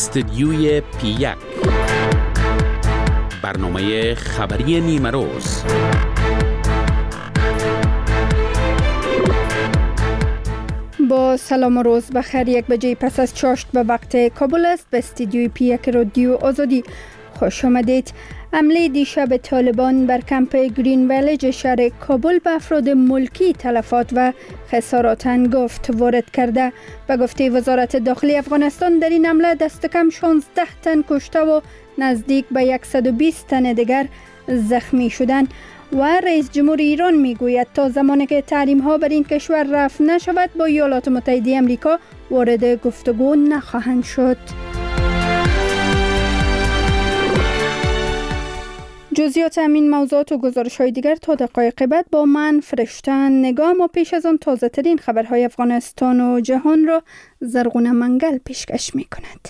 استدیوی پی1 برنامه خبری نیمه روز. با سلام و روز بخیر. 1 بجه پس از چاشت به وقت کابل است. به استدیوی پی1 رادیو آزادی خوش آمدید. حمله دیشب طالبان بر کمپ گرین ویلیج شهر کابل به افراد ملکی تلفات و خسارات هنگفت وارد کرده. به گفته وزارت داخلی افغانستان در این حمله دست کم 16 تن کشته و نزدیک به 120 تن دیگر زخمی شدند. و رئیس جمهور ایران میگوید تا زمانی که تحریم ها بر این کشور رفع نشود با ایالات متحده آمریکا وارد گفتگو نخواهند شد. جزئیات همین موضوعات و گزارش های دیگر تا دقایق بعد با من فرشته نگاه. ما پیش از آن تازه ترین خبرهای افغانستان و جهان را زرغونه منگل پیشکش می کند.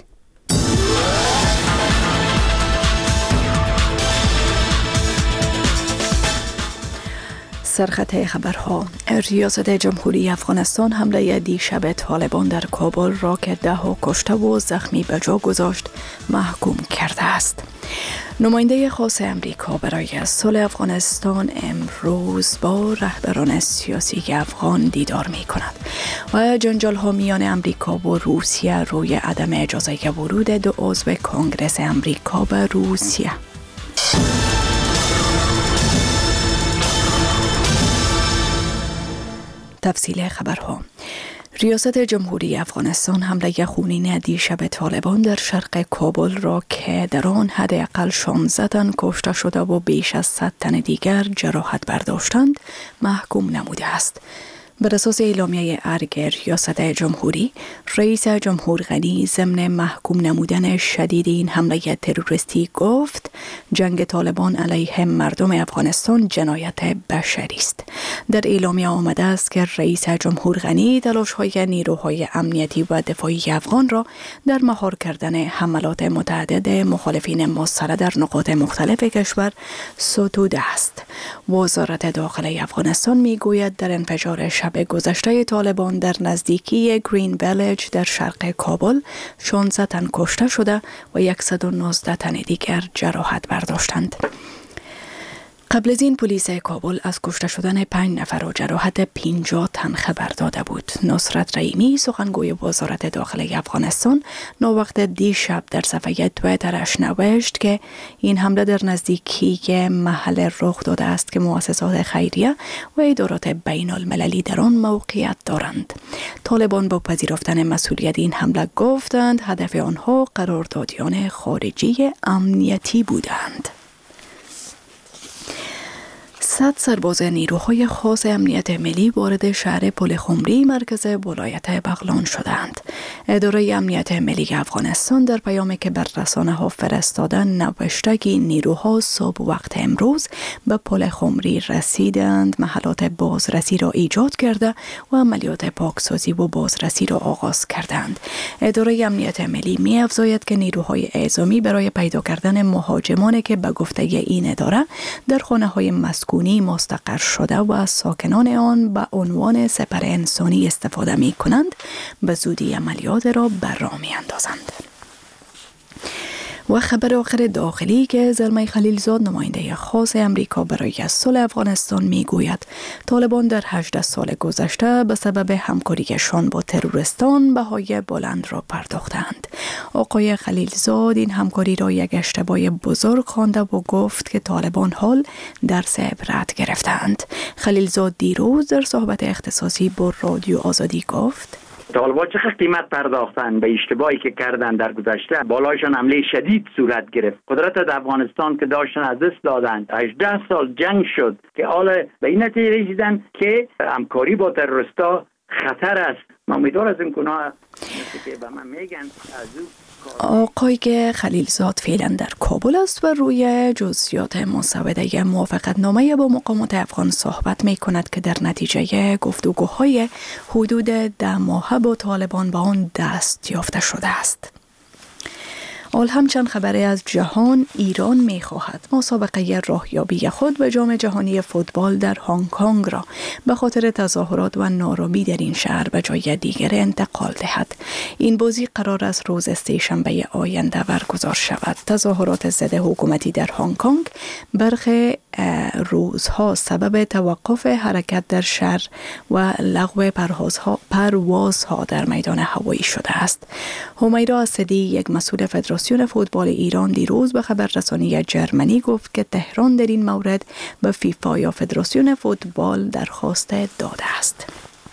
سرخط خبرها. ریاست جمهوری افغانستان حمله دیشب طالبان در کابل را که 10 کشته و زخمی به جا گذاشت محکوم کرده است. نماینده خاص امریکا برای صلح افغانستان امروز با رهبران سیاسی افغان دیدار می کند و جنجال ها میان امریکا و روسیه روی عدم اجازه ورود 2 عضو کنگره امریکا به روسیه. تفصیل خبرها. ریاست جمهوری افغانستان حمله خونین دیشب طالبان در شرق کابل را که در آن حداقل 16 تن کشته شده و بیش از 100 تن دیگر جراحت برداشتند محکوم نموده است. بر اساس اعلامیه ارگ ریاست جمهوری، رئیس جمهور غنی ضمن محکوم نمودن شدید این حمله تروریستی گفت جنگ طالبان علیه مردم افغانستان جنایت بشری است. در اعلامیه آمده است که رئیس جمهور غنی تلاش‌های نیروهای امنیتی و دفاعی افغان را در مهار کردن حملات متعدد مخالفین مسلح در نقاط مختلف کشور ستوده است. وزارت داخلی افغانستان میگوید در انفجار شب گذشته طالبان در نزدیکی گرین ویلیج در شرق کابل 16 تن کشته شده و 119 تن دیگر جراحت برداشتند. قبل از این پلیس کابل از کشته شدن 5 نفر و جراحت 50 تن خبر داده بود. نصرت رحیمی سخنگوی وزارت داخلی افغانستان نووقت دیشب در صفحه توییترش نوشت که این حمله در نزدیکی محل رخ داده است که مؤسسات خیریه و ادارات بین المللی در آن موقعیت دارند. طالبان با پذیرفتن مسئولیت این حمله گفتند هدف آنها قراردادیان خارجی امنیتی بودند. 100 سرباز نیروهای خاص امنیت ملی وارد شهر پلخمری مرکز ولایت بغلان شدند. اداره امنیت ملی افغانستان در پیامی که بر رسانه‌ها فرستادن نوشته که نیروها صبح وقت امروز به پلخمری رسیدند، محلات بازرسی را ایجاد کرده و عملیات پاکسازی و بازرسی را آغاز کردند. اداره امنیت ملی می‌افزاید که نیروهای اعزامی برای پیدا کردن مهاجمانی که به گفته این اداره در خانه‌های مسکونی مستقر شده و از ساکنان آن به عنوان سپر انسانی استفاده می کنند به زودی عملیات را بر راه می اندازند. و خبر آخر داخلی که زلمه خلیلزاد نماینده خاص امریکا برای صلح افغانستان میگوید طالبان در 18 سال گذشته به سبب همکاریشان با تروریستان بهای بلند را پرداختند. آقای خلیلزاد این همکاری را یک اشتباه بزرگ خوانده و گفت که طالبان حال درس عبرت گرفتند. خلیلزاد دیروز در صحبت اختصاصی با رادیو آزادی گفت طالبان چقدر قیمت پرداختن به اشتباهی که کردن در گذشته. بالایشان حمله شدید صورت گرفت. قدرت در افغانستان که داشتن از دست دادن. 18 سال جنگ شد که حالا به این نتیجه رسیدن که همکاری با تروریستا خطر است. من امیدوار از این گناه که به من میگن از او. آقای خلیلزاد فعلا در کابل است و روی جزئیات مسوده موافقتنامه با مقامات افغان صحبت می کند که در نتیجه گفتگوهای حدود 10 ماهه با طالبان به آن دست یافته شده است. آل همچنین خبری از جهان، ایران می‌خواهد مسابقه راهیابی خود به جام جهانی فوتبال در هنگ کنگ را به خاطر تظاهرات و نارامی در این شهر به جای دیگر انتقال دهد. این بازی قرار است روز سه‌شنبه آینده برگزار شود. تظاهرات ضد حکومتی در هنگ کنگ برخی روزها سبب توقف حرکت در شهر و لغو پروازها در میدان هوایی شده است. همیرا اسدی، یک مسئول فدراسیون فوتبال ایران، دیروز به خبررسانی جرمنی گفت که تهران در این مورد به فیفا یا فدراسیون فوتبال درخواست داده است.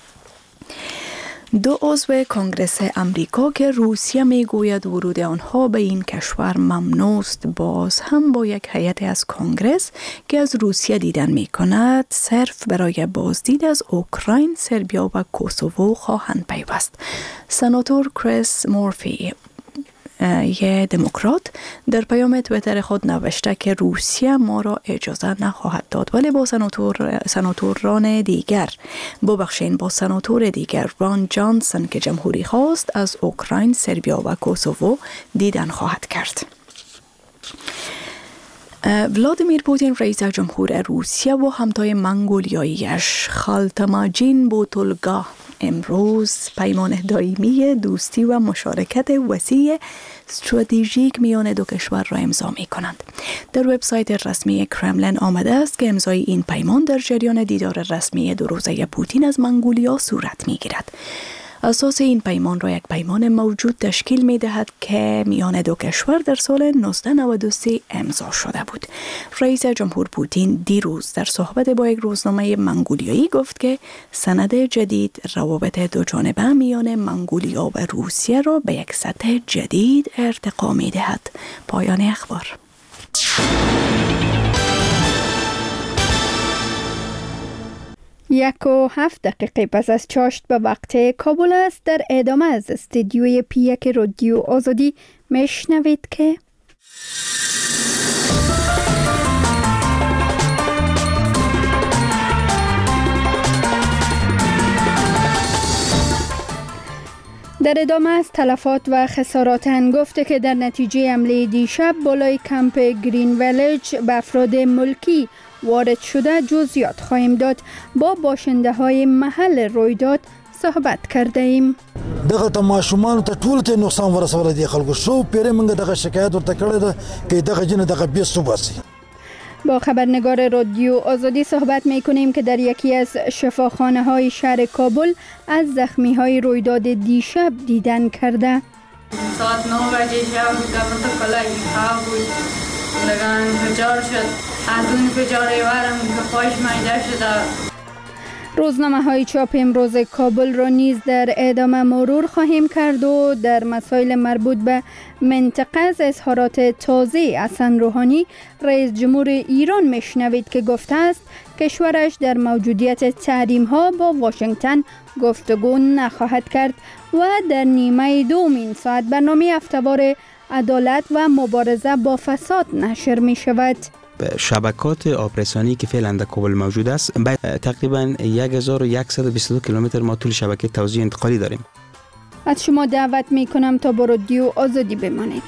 2 عضو کنگره امریکا که روسیه میگوید ورود آنها به این کشور ممنوع است، باز هم با یک هیئت از کنگرس که از روسیه دیدن میکند صرف برای بازدید از اوکراین، سربیا و کوسوو خواهند پیوست. سناتور کریس مورفی، یه دموکرات، در پیام توییتر خود نوشته که روسیه ما را اجازه نخواهد داد، ولی با سناتوران دیگر با سناتور دیگر ران جانسن که جمهوری خواست از اوکراین، سربیا و کوسوو دیدن خواهد کرد. ولادیمیر پوتین رئیس جمهور روسیه و همتای منگولیاییش خالتماجین بوتولگا امروز پیمان دائمی دوستی و مشارکت وسیع استراتژیک میان دو کشور را امضا می کنند. در وبسایت رسمی کرملین آمده است که امضای این پیمان در جریان دیدار رسمی 2 روزه پوتین از منگولیا صورت می گیرد. اساس این پیمان را یک پیمان موجود تشکیل می دهد که میان دو کشور در سال 1993 امضا شده بود. رئیس جمهور پوتین دیروز در صحبت با یک روزنامه منگولیایی گفت که سند جدید روابط دو جانبه میان منگولیا و روسیه را به یک سطح جدید ارتقا می دهد. پایان اخبار. 1:07 پس از چاشت به وقت کابل است. در ادامه از استدیوی پی1 رادیو آزادی میشنوید که در ادامه از تلفات و خسارات هنگفته که در نتیجه حمله دیشب بالای کمپ گرین ویلیج به افراد ملکی وارد شده جزئیات خواهیم داد. با باشنده های محل رویداد صحبت کرده ایم. دغه تماشومان ته ټول ته نقصان ورسول دي خلکو شو پیره منګه دغه شکایت ورته کړی ده که دغه جن دغه بیسو باسي. با خبرنگار رادیو آزادی صحبت می کنیم که در یکی از شفاخانه های شهر کابل از زخمی های رویداد دیشب دیدن کرده. ساعت 9 بجه شب بود، کلای خواب بود، لگان انفجار شد. از اون انفجار وارم که پایش میده شده. روزنامه های چاپ امروز کابل را نیز در ادامه مرور خواهیم کرد و در مسائل مربوط به منطقه از اظهارات تازه حسن روحانی رئیس جمهور ایران میشنوید که گفته است کشورش در موجودیت تحریم ها با واشنگتن گفتگو نخواهد کرد. و در نیمه دومین ساعت برنامه هفته‌وار عدالت و مبارزه با فساد نشر می شود. شبکات آبرسانی که فعلا در کابل موجود است تقریبا 1122 کیلومتر ما طول شبکه توزیع انتقالی داریم. از شما دعوت می کنم تا با رادیو آزادی بمانید.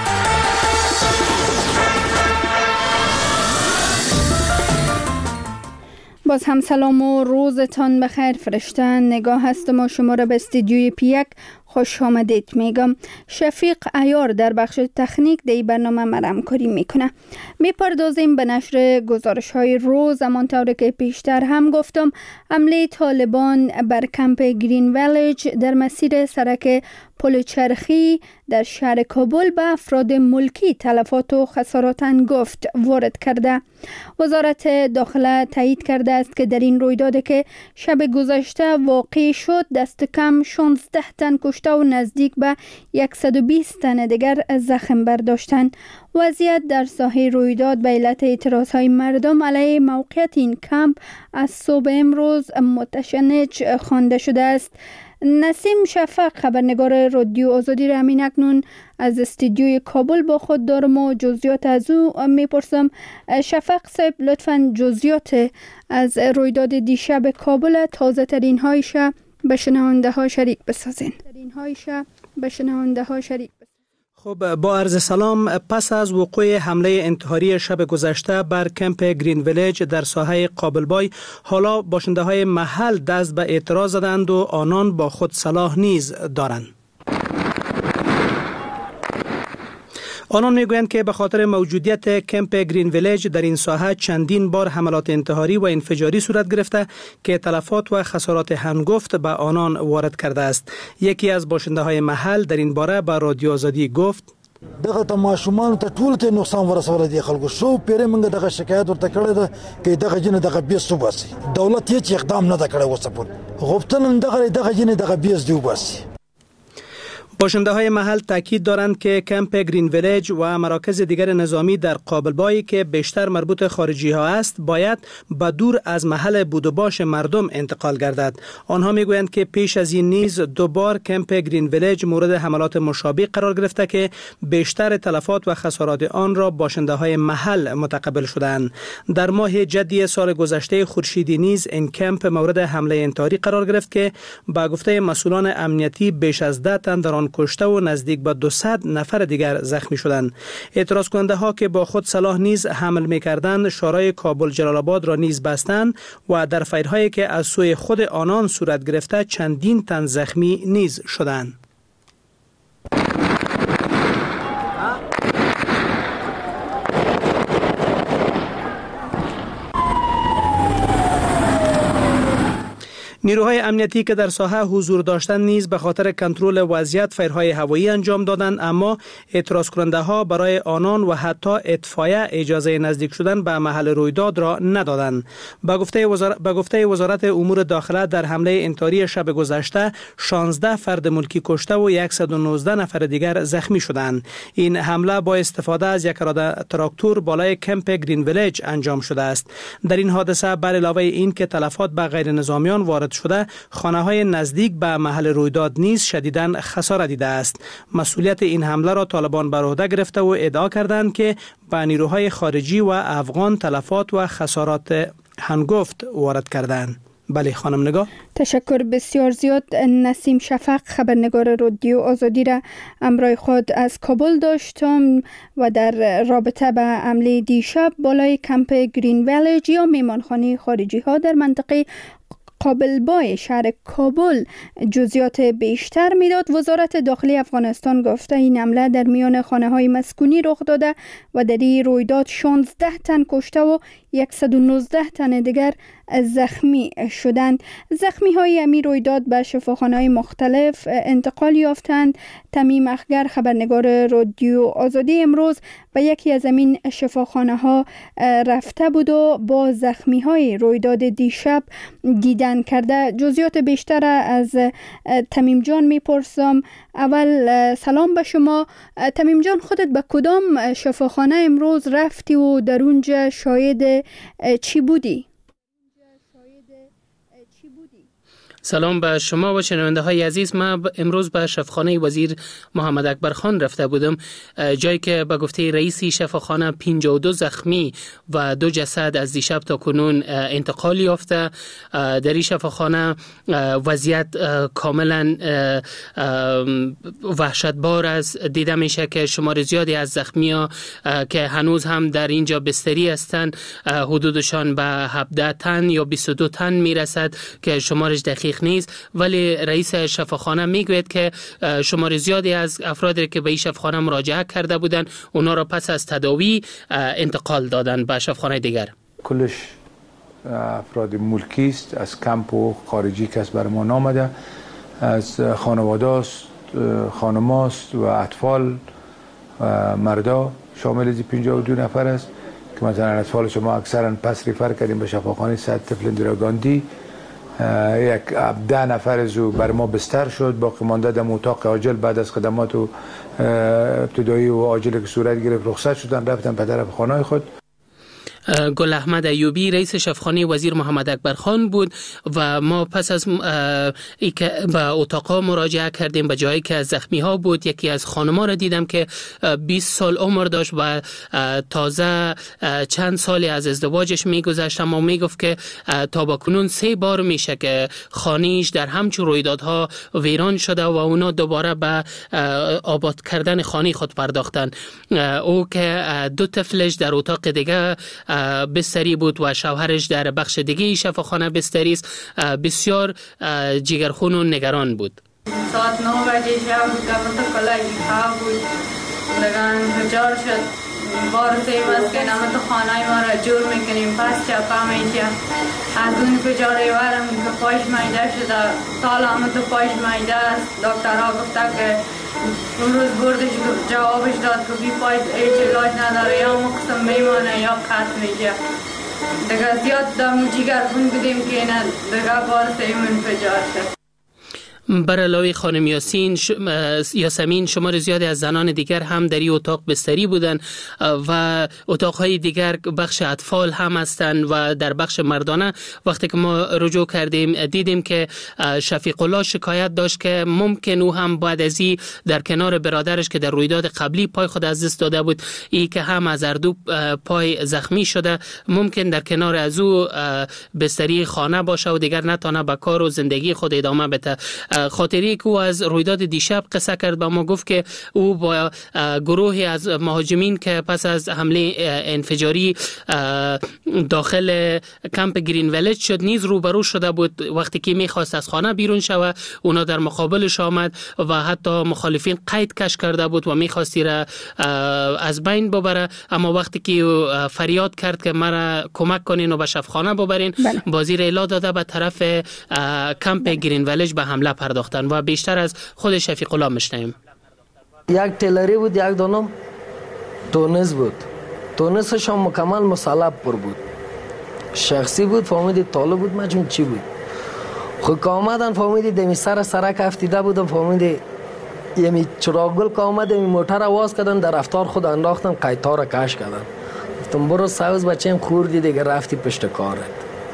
باز هم سلام و روزتان بخیر. فرشته نگاه هستم و شما را به استدیوی پی1 خوش آمدید میگم. شفیق عیار در بخش تکنیک دی برنامه مرم کاری میکنه. میپردازیم به نشر گزارش های روز. همانطور که پیشتر هم گفتم حمله طالبان بر کمپ گرین ویلیج در مسیر سرک پل چرخی در شهر کابل به افراد ملکی تلفات و خسارات هنگفت وارد کرده. وزارت داخله تایید کرده است که در این رویداد که شب گذشته واقع شد دست کم 16 تن کشته و نزدیک به 120 تن دیگر زخم برداشتند. وضعیت در ساحه رویداد به علت اعتراضهای مردم علیه موقعیت این کمپ از صبح امروز متشنج خوانده شده است. نسیم شفق خبرنگار رادیو آزادی را همین اکنون از استودیوی کابل با خود دارم و جزئیات از او میپرسم. شفق صاحب لطفاً جزئیات از رویداد دیشب کابل تازه ترین هایش به شنونده ها شریک بسازین. خب با عرض سلام، پس از وقوع حمله انتحاری شب گذشته بر کمپ گرین ویلیج در ساحه قابلبای، حالا باشنده های محل دست به اعتراض زدند و آنان با خود سلاح نیز دارند. آنان میگویند که به خاطر موجودیت کمپ گرین ویلیج در این ساحه چندین بار حملات انتحاری و انفجاری صورت گرفته که تلفات و خسارات هنگفت به آنان وارد کرده است. یکی از باشنده های محل در این باره به رادیو آزادی گفت: دغه تماشومان ته ټول ته نقصان ورسول دي خلکو شو پیره منګه دغه شکایت ورته کړی ده چې دغه جن دغه بیس وباسي. دولت هیڅ اقدام نه کړی اوسه پورې. غوښتنه دغه جن دغه بیس دی وباسي. باشنده های محل تاکید دارند که کمپ گرین ویلیج و مراکز دیگر نظامی در قابلبای که بیشتر مربوط خارجی ها است باید به دور از محل بود و باش مردم انتقال گردد. آنها میگویند که پیش از این نیز دوبار کمپ گرین ویلیج مورد حملات مشابه قرار گرفته که بیشتر تلفات و خسارات آن را باشنده های محل متقبل شدند. در ماه جدی سال گذشته خورشیدی نیز این کمپ مورد حمله انتحاری قرار گرفت که با گفته مسئولان امنیتی بیش از 10 تن در آن کشته و نزدیک به 200 نفر دیگر زخمی شدند. اعتراض کننده ها که با خود سلاح نیز حمل می‌کردند شورای کابل جلال آباد را نیز بستند و در فایرهایی که از سوی خود آنان صورت گرفته چندین تن زخمی نیز شدند. نیروهای امنیتی که در ساحه حضور داشتند نیز به خاطر کنترل وضعیت فایرهای هوایی انجام دادند، اما اعتراض کننده ها برای آنان و حتی اطفایه اجازه نزدیک شدن به محل رویداد را ندادند. به گفته وزارت امور داخله در حمله انتحاری شب گذشته 16 فرد ملکی کشته و 119 نفر دیگر زخمی شدند. این حمله با استفاده از یک تراکتور بالای کمپ گرین ویلیج انجام شده است. در این حادثه بر علاوه این که تلفات به غیر نظامیان وارد شده، خانه‌های نزدیک به محل رویداد نیز شدیداً خسارت دیده است. مسئولیت این حمله را طالبان بر عهده گرفته و ادعا کردند که به نیروهای خارجی و افغان تلفات و خسارات هنگفت وارد کردند. بله خانم نگاه. تشکر بسیار زیاد. نسیم شفق خبرنگار رادیو آزادی را همراه خود از کابل داشتم و در رابطه به حمله دیشب بالای کمپ گرین ویلیج یا میمانخانه خارجی ها در منطقه قابلبای شهر کابل جزئیات بیشتر میداد. وزارت داخلی افغانستان گفته این حمله در میان خانه‌های مسکونی رخ داده و در این رویداد 16 تن کشته و 119 تن دیگر زخمی شدند. زخمی های امی رویداد به شفاخانه‌های مختلف انتقال یافتند. تمیم اخگر خبرنگار رادیو آزادی امروز به یکی از این شفاخانه ها رفته بود و با زخمی های رویداد دیشب دیدن کرده. جزئیات بیشتر از تمیم جان میپرسم. اول سلام به شما تمیم جان، خودت به کدام شفاخانه امروز رفتی و در اونجا شاهد چی بودی؟ سلام به شما و شنونده های عزیز. من امروز به شفاخانه وزیر محمد اکبر خان رفته بودم، جایی که به گفته رئیسی شفاخانه 52 زخمی و 2 جسد از دیشب تا کنون انتقال یافته. در این شفاخانه وضعیت کاملا وحشتبار است. دیده میشه که شمار زیادی از زخمی ها که هنوز هم در اینجا بستری هستند حدودشان به 17 تن یا 22 تن میرسد که شمارش دقیق نیست، ولی رئیس شفاخانه میگوید که شمار زیادی از افرادی که به این شفاخانه مراجعه کرده بودند اونا را پس از تداوی انتقال دادن به شفاخانه دیگر. کلش افراد ملکی است، از کمپ و خارجی کس بر ما نامده، از خانواده است، خانماست و اطفال و مردا شامل از 52 نفر است که مثلا اطفال شما اکثرا پس ریفر کردیم به شفاخانه سید طفل اندرا گاندی. 10 نفر از او بر ما بستر شد، باقی مانده در اتاق عاجل بعد از خدمات و ابتدایی و عاجل که صورت گرفت رخصت شدن رفتن به طرف خانه خود. گل احمد ایوبی رئیس شفاخانه وزیر محمد اکبر خان بود و ما پس از به اتاقا مراجعه کردیم، به جایی که زخمی ها بود. یکی از خانم‌ها را دیدم که 20 سال عمر داشت و تازه چند سالی از ازدواجش میگذشت، اما میگفت که تا با کنون 3 بار میشه که خانه‌اش در همچون رویدادها ویران شده و اونا دوباره به آباد کردن خانه خود پرداختن. او که 2 طفلش در اتاق دیگه بستری بود و شوهرش در بخش دیگه شفاخانه بستری است، بسیار جگرخون و نگران بود. ساعت 9 بجه شب گفت کلای خواب بود، لگان هجار شد بار سیماز که نمت خانه ما را جور میکنیم پس چپا میشه. از اون پجاره وارم که پاش مایده شده، تال آمد و پاش مایده است. دکتر ها گفته که اون روز بردش جوابش داد که بی پای هیچ علاج نداره، یا مقسم میمانه یا قطع میشه. دیگه زیاد دم جگر خون بودیم که نه دیگه بار سیمون پجار شد. بر علاوه خانم یاسمین شمار زیادی از زنان دیگر هم در این اتاق بستری بودند و اتاقهای دیگر بخش اطفال هم هستند و در بخش مردانه وقتی که ما رجوع کردیم دیدیم که شفیق الله شکایت داشت که ممکن او هم بعد از این در کنار برادرش که در رویداد قبلی پای خود از دست داده بود، ای که هم از هر دو پای زخمی شده، ممکن در کنار از او بستری خانه باشه و دیگر نتونه به کار و زندگی خود ادامه بده. خاطری که او از رویداد دیشب قصه کرد با ما، گفت که او با گروهی از مهاجمین که پس از حمله انفجاری داخل کمپ گرین ویلیج شد نیز روبرو شده بود. وقتی که میخواست از خانه بیرون شود اونا در مقابلش آمد و حتی مخالفین قید کش کرده بود و میخواستی را از بین ببره، اما وقتی که فریاد کرد که مرا کمک کنین و به شفاخانه ببرین، بازی را الا داده به طرف کمپ گرین ویلیج به حمله پرداختن و بیشتر از خود شفیق الله میشنیم. یک تلری بود، یک دانم تونس بود، تونسش هم مکمل مسلب پر بود، شخصی بود، فهمیدی طالب بود مجموع چی بود. خود که آمدن فهمیدی دمی سرک افتیده بودم، فهمیدی یمی چراغگل که آمد یمی موتر آواز کردن، در رفتار خود انداختن، قیدها را کش کردن. گفتم برو سوز بچه‌ام خوردی دیگه رفتی پشت کارت.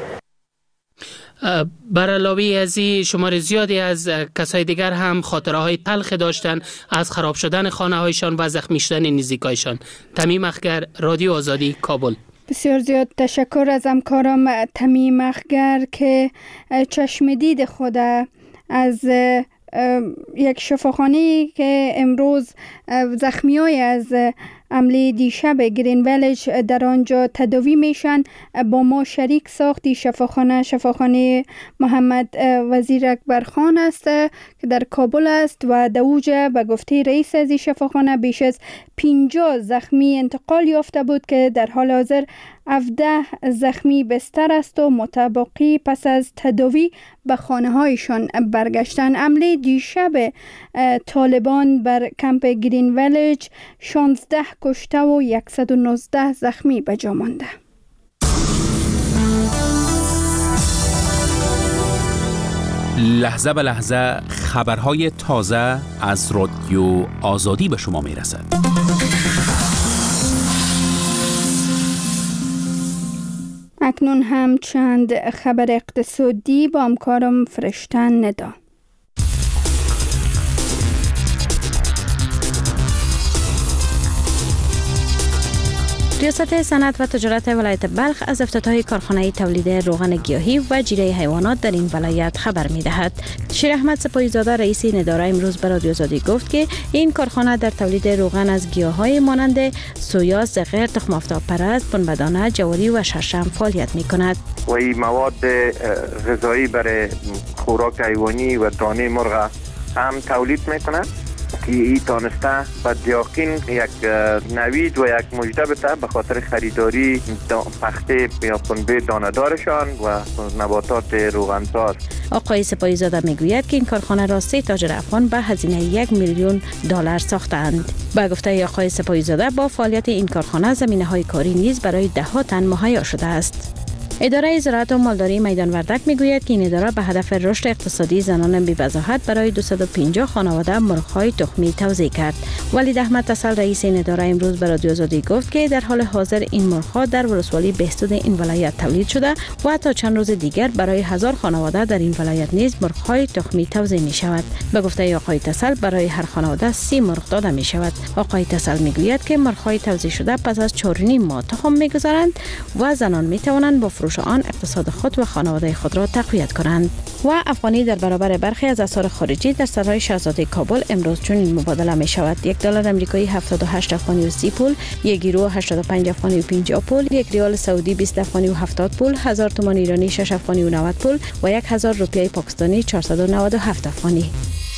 بر علاوه از این شمار زیادی از کسای دیگر هم خاطره های تلخ داشتن از خراب شدن خانه هایشان و زخمی شدن نزدیکایشان. تمیم اخگر، رادیو آزادی، کابل. بسیار زیاد تشکر از همکارم تمیم اخگر که چشم دید خود از یک شفاخانه که امروز زخمیای از عمله دیشب گرین ویلیج در آنجا تداوی میشن با ما شریک ساختی. شفاخانه محمد وزیر اکبر خان است که در کابل است و در اوجه به گفته رئیس از این شفاخانه بیش از 50 زخمی انتقال یافته بود که در حال حاضر 17 زخمی بستر است و متبقی پس از تداوی به خانه هایشان برگشتن. عمله دیشب طالبان بر کمپ گرین ویلیج 16 کشته و 119 زخمی به جا مانده. لحظه به لحظه خبرهای تازه از رادیو آزادی به شما میرسد. اکنون هم چند خبر اقتصادی با همکارم فرشتن ندا. ریاست صنعت و تجارت ولایت بلخ از افتتاح کارخانه تولید روغن گیاهی و جیره حیوانات در این ولایت خبر می‌دهد. شیر احمد سپاهیزاده رئیس نداره امروز به رادیو آزادی گفت که این کارخانه در تولید روغن از گیاهای مانند سویا، زغر، تخم آفتاب پرست، پنبه‌دانه، جواری و شرشم فعالیت می‌کند. و این مواد غذایی برای خوراک حیوانی و دانه مرغ هم تولید می‌کند. این تانسته به یقین یک نوید و یک مژده بده به خاطر خریداری پخته یا پنبه دانه‌دارشان و نباتات روغنساز. آقای سپاهیزاده میگوید که این کارخانه را 3 تاجر افغان به هزینه $1 میلیون ساختند. با گفته آقای سپاهیزاده با فعالیت این کارخانه زمینه‌های کاری نیز برای 10 تن مهیا شده است. اداره زراعت و مالداری میدان وردک میگوید که این اداره به هدف رشد اقتصادی زنان بی‌وضاحت برای 250 خانواده مرغ‌های تخمی توزیع کرد. ولید احمد تسل رئیس این اداره امروز به رادیو آزادی گفت که در حال حاضر این مرغ‌ها در ولسوالی بهستون این ولایت تولید شده و تا چند روز دیگر برای 1000 خانواده در این ولایت نیز مرغ‌های تخمی توزیع می شود. به گفته آقای تسل برای هر خانواده 30 مرغ داده می شود. آقای تسل میگوید که مرغ‌های توزیع شده پس از 4.5 ماه تخم میگذارند و زنان می توانند با فروش آن اقتصاد خود و خانواده خود را تقویت کنند. و افغانی در برابر برخی از اسعار خارجی در سرای شاهزاده کابل امروز چنین مبادله می شود: $1 آمریکایی 78 افغانی و 30 پول، 1 یورو 85 افغانی و 50 پول، 1 ریال سعودی 20 افغانی و 70 پول، 1000 تومان ایرانی 6 افغانی و 90 پول و 1000 روپیه پاکستانی 497 افغانی.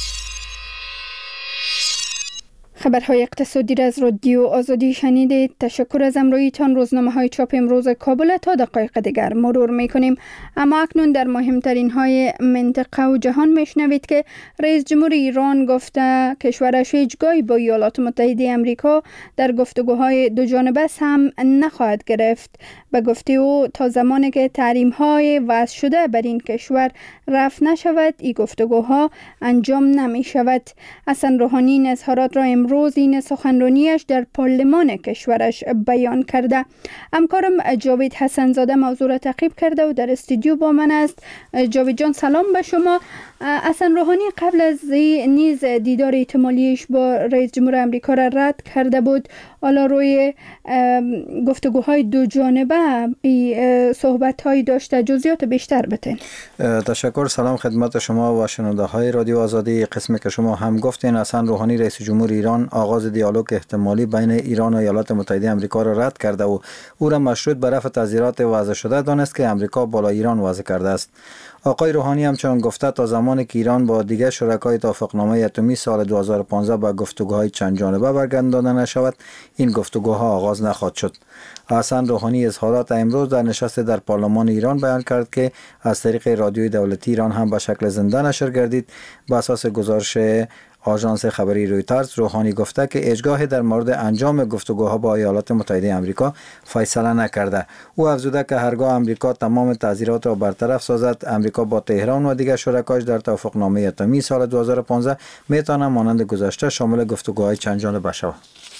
خبرهای اقتصادی را از رادیو آزادی شنیدید. تشکر از همراهیتان. روزنامه‌های چاپ امروز کابل تا دقایق دیگر مرور می‌کنیم. اما اکنون در مهمترین های منطقه و جهان میشنوید که رئیس جمهور ایران گفته کشورش هیچگاهی با ایالات متحده آمریکا در گفتگوهای دو جانبه سهم نخواهد گرفت. به گفته او تا زمانی که تحریم‌های وضع شده بر این کشور رفع نشود این گفتگوها انجام نمی‌شود. حسن روحانی این اظهارات را امروز این سخنرانیش در پارلمان کشورش بیان کرده. همکارم جاوید حسن زاده موضوع را تعقیب کرده و در استودیو با من است. جاوید جان سلام به شما. حسن روحانی قبل از نیز دیدار احتمالیش با رئیس جمهور آمریکا را رد کرده بود. حالا روی گفتگوهای دو جانبه صحبت‌هایی داشته. جزئیات بیشتر بتین. تشکر. سلام خدمت شما و شنونده‌های رادیو آزادی. قسمی که شما هم گفتین حسن روحانی رئیس جمهور ایران آغاز دیالوگ احتمالی بین ایران و ایالات متحده آمریکا را رد کرده و او را مشروط به رفع تعزیرات وضع شده دانست که آمریکا بالا ایران وضع کرده است. آقای روحانی همچنان گفته تا زمانی که ایران با دیگر شرکای توافقنامه اتمی سال 2015 به گفتگوهای چند جانبه برگردانده نشود این گفتگوها آغاز نخواهد شد. حسن روحانی اظهارات امروز در نشست در پارلمان ایران بیان کرد که از طریق رادیوی دولتی ایران هم به شکل زنده نشر گردید. بر اساس گزارش آژانس خبری رویترز روحانی گفته که اجگاه در مورد انجام گفتگوها با ایالات متحده آمریکا فیصله نکرده. او افزوده که هرگاه آمریکا تمام تعزیرات را برطرف سازد آمریکا با تهران و دیگر شرکایش در توافقنامه اتمی سال 2015 میتواند مانند گذشته شامل گفتگوهای چند جانبه شود.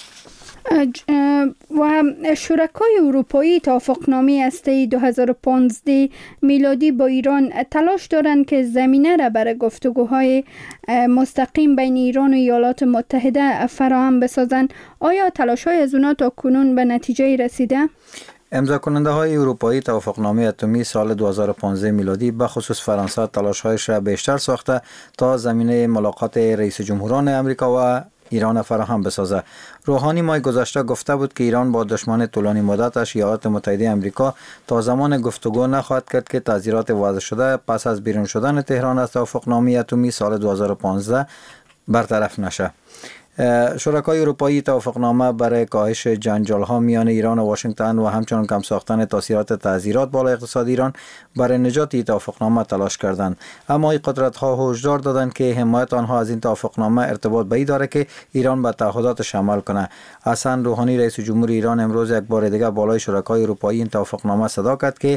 و شرکای اروپایی توافقنامه هسته 2015 میلادی با ایران تلاش دارند که زمینه را برای گفتگوهای مستقیم بین ایران و ایالات متحده فراهم بسازند. آیا تلاش‌های از اونا تا کنون به نتیجه رسیده؟ امضا کننده های اروپایی توافقنامه اتمی سال 2015 میلادی به خصوص فرانسه تلاش‌هایش را بیشتر ساخته تا زمینه ملاقات رئیس جمهوران آمریکا و ایران فراهم بسازد. روحانی ماه گذشته گفته بود که ایران با دشمن طولانی مدتش ایالات متحده آمریکا تا زمان گفتگو نخواهد کرد که تعزیرات وضع شده پس از بیرون شدن تهران از توافقنامه اتمی سال 2015 برطرف نشه. شرکای اروپایی توافقنامه برای کاهش جنجال‌ها میان ایران و واشنگتن و همچنین کم ساختن تاثیرات تعزیرات بالا اقتصاد ایران برای نجات این توافقنامه تلاش کردند. اما این قدرت‌ها هشدار دادند که حمایت آنها از این توافقنامه ارتباط به این داره که ایران به تعهداتش عمل کنه. حسن روحانی رئیس جمهور ایران امروز یک بار دیگر بالای شرکای اروپایی این توافقنامه صدا کرد که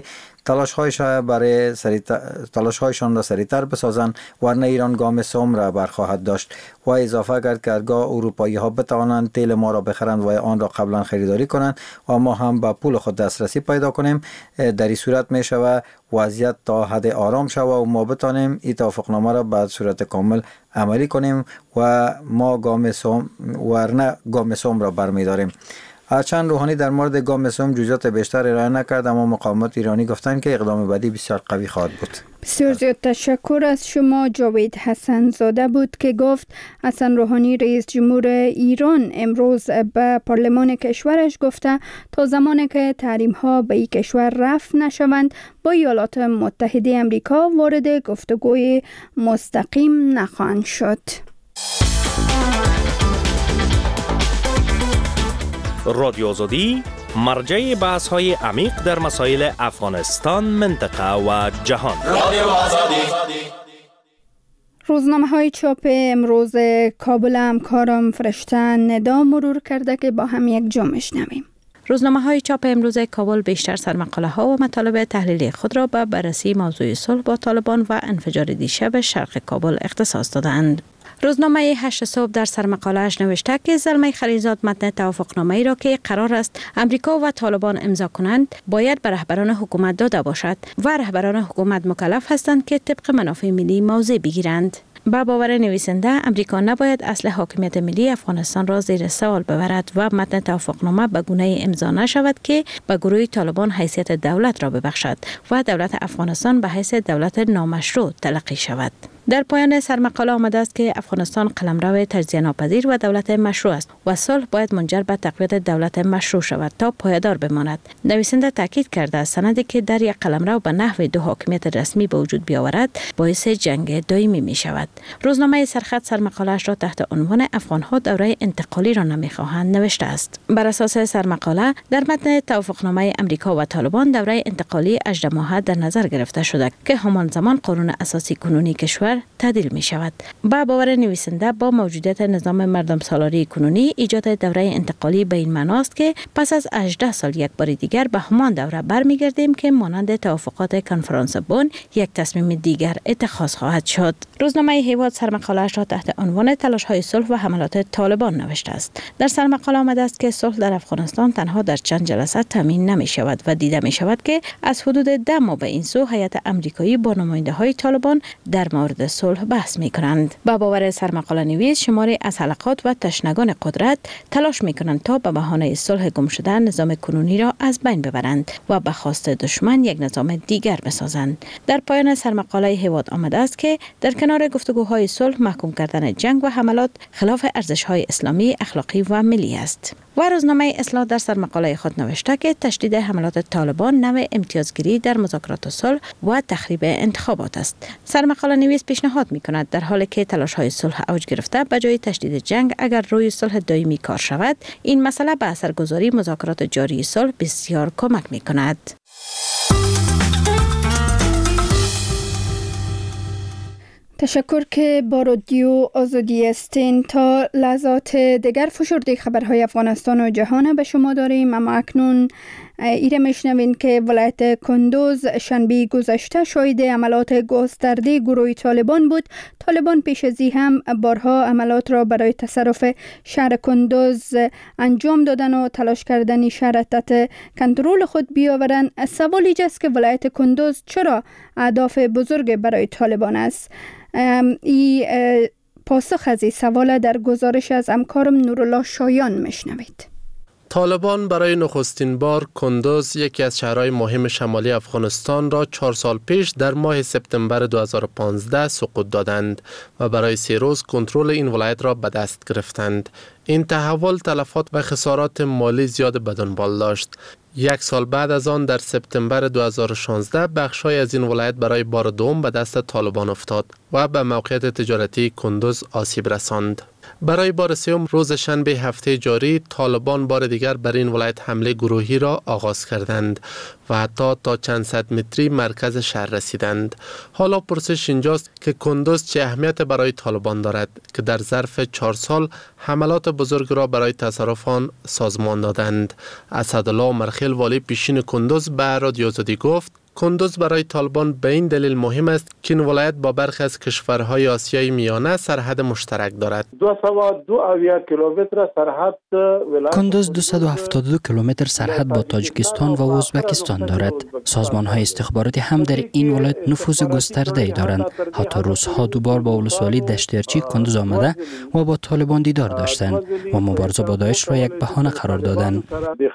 تلاش‌هایشان را سریعتر بسازند ورنه ایران گام سوم را برخواهد داشت. و اضافه کرد که هرگاه اروپایی ها بتوانند تیل ما را بخرند و آن را قبلا خریداری کنند و ما هم به پول خود دسترسی پیدا کنیم در این صورت می شود وضعیت تا حد آرام شود و ما بتانیم این توافقنامه را به صورت کامل عملی کنیم و ما گام سوم را برمی‌داریم. هرچند روحانی در مورد گام سوم جزئیات بیشتر ارائه نکرد اما مقامات ایرانی گفتند که اقدام بعدی بسیار قوی خواهد بود. بسیار زیاد تشکر از شما. جاوید حسن زاده بود که گفت حسن روحانی رئیس جمهور ایران امروز به پارلمان کشورش گفته تا زمانی که تحریم ها به این کشور رفع نشوند با ایالات متحده آمریکا وارد گفتگوی مستقیم نخواهند شد. رادیو آزادی مرجع بحث های عمیق در مسائل افغانستان، منطقه و جهان. رادیو آزادی. روزنامه های چاپ امروز کابل همکارم فرشته ندا مرور کرده که با هم یک جا میشنویم. روزنامه‌های چاپ امروز کابل بیشتر سرمقاله‌ها و مطالب تحلیلی خود را به بررسی موضوع صلح با طالبان و انفجار دیشب شرق کابل اختصاص دادند. روزنامه 8 صبح در سرمقاله‌اش نوشته که زلمه خلیلزاد متن توافقنامه‌ای را که قرار است امریکا و طالبان امضا کنند باید به رهبران حکومت داده باشد و رهبران حکومت مکلف هستند که طبق منافع ملی موضع بگیرند. با باور نویسنده امریکا نباید اصل حاکمیت ملی افغانستان را زیر سوال ببرد و متن توافقنامه به گونه امضا نشود که به گروه طالبان حیثیت دولت را ببخشد و دولت افغانستان به حیث دولت نامشروع تلقی شود. در پایان سرمقاله آمده است که افغانستان قلمرو تجزیه ناپذیر و دولت مشروع است و صلح باید منجر به تقویت دولت مشروع شود تا پایدار بماند. نویسنده تاکید کرده است سندی که در یک قلمرو به نحو دو حاکمیت رسمی به وجود بیاورد باعث جنگ دائمی می شود. روزنامه سرخط سرمقاله‌اش را تحت عنوان افغان‌ها دوره انتقالی را نمی‌خواهند نوشته است. بر اساس سرمقاله در متن توافقنامه امریکا و طالبان دوره انتقالی 18 ماهه در نظر گرفته شده که همان زمان قانون اساسی کنونی کشور تعدیل می شود. با باور نویسنده با موجودیت نظام مردم سالاری کنونی ایجاد دوره انتقالی به این معناست که پس از 18 سال یک بار دیگر به همان دوره برمیگردیم که مانند توافقات کنفرانس بن یک تصمیم دیگر اتخاذ خواهد شد. روزنامه هیواد سرمقاله‌اش را تحت عنوان تلاش‌های صلح و حملات طالبان نوشته است. در سرمقاله آمده است که صلح در افغانستان تنها در چند جلسه تامین نمی شود و دیده می شود که از حدود 10 ماه به این سو هیئت آمریکایی با نماینده‌های طالبان در مورد صلح بحث می کنند. با باور سرمقاله نویس شماری از حلقات و تشنگان قدرت تلاش می کنند تا به بهانه صلح گم شده نظام کنونی را از بین ببرند و به خواست دشمن یک نظام دیگر بسازند. در پایان سرمقاله هیواد آمده است که در کنار گفتگوهای صلح محکوم کردن جنگ و حملات خلاف ارزش‌های اسلامی، اخلاقی و ملی است. و روزنامه اصلاح در سرمقاله خود نوشته که تشدید حملات طالبان نوع امتیازگیری در مذاکرات صلح و تخریب انتخابات است. سرمقاله نویس پیشنهاد می‌کند در حالی که تلاش‌های صلح اوج گرفته به جای تشدید جنگ اگر روی صلح دائمی کار شود، این مسئله به اثرگذاری مذاکرات جاری صلح بسیار کمک می‌کند. تشکر که با رادیو آزادی هستین. تا لحظات دیگر فشرده خبرهای افغانستان و جهان به شما داریم، اما اکنون ایره میشنوین که ولایت کندوز شنبه گذشته شاهد عملات گسترده گروه طالبان بود. طالبان پیش از این هم بارها عملات را برای تصرف شهر کندوز انجام دادن و تلاش کردن شهر تحت کنترل خود بیاورند. سوال ایجاست که ولایت کندوز چرا اهداف بزرگ برای طالبان است؟ ای پاسخ از این سوال در گزارش از همکارم نورالله شایان میشنوید. طالبان برای نخستین بار کندوز، یکی از شهرهای مهم شمالی افغانستان را 4 سال پیش در ماه سپتامبر 2015 سقوط دادند و برای 3 روز کنترل این ولایت را به دست گرفتند. این تحول تلفات و خسارات مالی زیاد به دنبال داشت. 1 سال بعد از آن در سپتامبر 2016 بخش‌های از این ولایت برای بار دوم به دست طالبان افتاد و به موقعیت تجارتی کندوز آسیب رساند. برای بار سوم روز شنبه هفته جاری طالبان بار دیگر بر این ولایت حمله گروهی را آغاز کردند و حتی تا چند صد متری مرکز شهر رسیدند. حالا پرسش اینجاست که کندوز چه اهمیت برای طالبان دارد که در ظرف 4 سال حملات بزرگ را برای تصرف آن سازمان دادند. اسدالله مرخیل والی پیشین کندوز به رادیو آزادی گفت کندوز برای طالبان به این دلیل مهم است که این ولایت با برخی از کشورهای آسیای میانه سرحد مشترک دارد. 202 کیلومتر سرحد کندوز 272 کیلومتر سرحد با تاجیکستان و ازبکستان دارد. سازمان‌های استخباراتی هم در این ولایت نفوذ گسترده‌ای دارند. حتی روس‌ها 2 بار با ولسوالی دشتیرچی کندوز آمده و با طالبان دیدار داشتند و مبارزه با داعش را یک بهانه قرار دادند.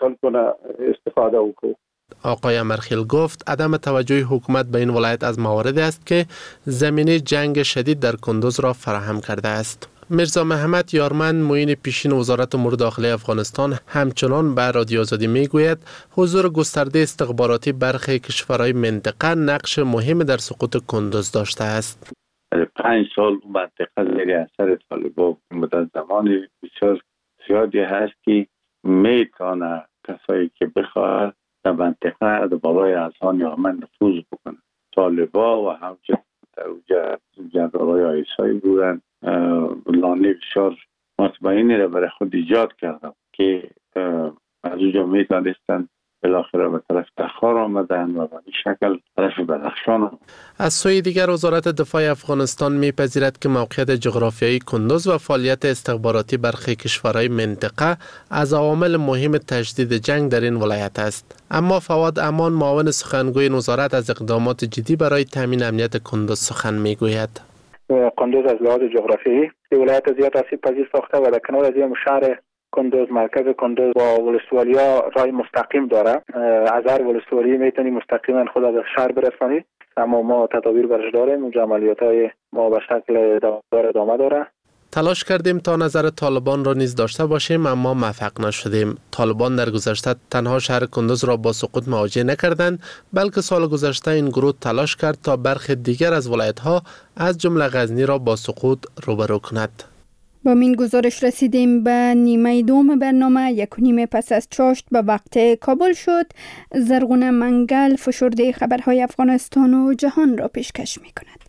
آقای امرخیل گفت عدم توجه حکومت به این ولایت از مواردی است که زمینه جنگ شدید در کندوز را فراهم کرده است. میرزا محمد یارمند معین پیشین وزارت امور داخلی افغانستان همچنان به رادیو آزادی میگوید حضور گسترده استخباراتی برخی کشورهای منطقه نقش مهم در سقوط کندوز داشته است. 5 سال منطقه زیر اثر طالبان مدت زمان بسیار زیادی هست که میتونه کسایی که بخواهد در منطقه در بالای اذهان یارمند نفوذ بکنه. طالبان و همچنین در اوجه جنرالای آیسایی بودن. لانه بسیار مطمئنی را برای خود ایجاد کردم که از اونجا میتونستن بالاخره به طرف تخار آمدن و به این شکل طرف بدخشان. از سوی دیگر وزارت دفاع افغانستان میپذیرد که موقعیت جغرافیایی کندوز و فعالیت استخباراتی برخی کشورهای منطقه از عوامل مهم تجدید جنگ در این ولایت است. اما فواد امان معاون سخنگوی وزارت از اقدامات جدی برای تامین امنیت کندوز سخن میگوید. کندوز از لحاظ جغرافیایی ولایت زیاد آسیب پذیر ساخته و در کنار از این شهر کندوز مرکز کندوز با ولسوالیا راه مستقیم داره. از هر ولسوالی میتونی مستقیما خود به شهر برسانی، اما ما تدابیر برش داریم. اونجا عملیات‌های ما به شکل دوامدار ادامه داره. تلاش کردیم تا نظر طالبان را نیز داشته باشیم اما موفق نشدیم. طالبان در گذشته تنها شهر کندوز را با سقوط مواجه نکردند، بلکه سال گذشته این گروه تلاش کرد تا برخی دیگر از ولایت‌ها از جمله غزنی را با سقوط روبرو کند. با این گزارش رسیدیم به نیمه دوم برنامه. 1.5 پس از چاشت به وقت کابل شد. زرغونه منگل فشرده خبرهای افغانستان و جهان را پیشکش می کند.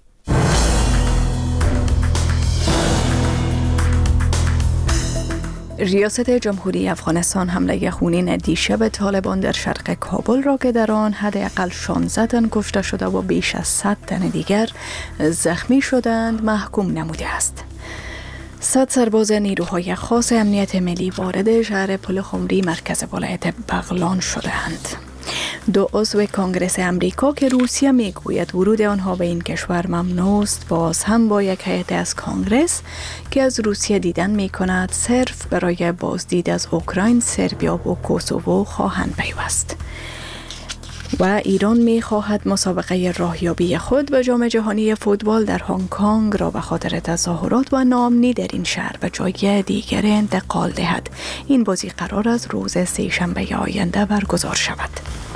ریاست جمهوری افغانستان حمله خونین دیشب طالبان در شرق کابل را که در آن حداقل 16 تن کشته شده و بیش از 100 تن دیگر زخمی شدند محکوم نموده است. 100 سرباز نیروهای خاص امنیت ملی وارد شهر پل خمری مرکز ولایت بغلان شدند. 2 عضو کنگره امریکا که روسیه میگوید ورود آنها به این کشور ممنوع است، باز هم با یک هیئت از کنگره که از روسیه دیدن میکند صرف برای بازدید از اوکراین، سربیا و کوسوو خواهند پیوست. و ایران می‌خواهد مسابقه راهیابی خود به جام جهانی فوتبال در هنگ کنگ را به خاطر تظاهرات و ناامنی در این شهر به جای دیگر انتقال دهد. این بازی قرار است روز سه‌شنبه آینده برگزار شود.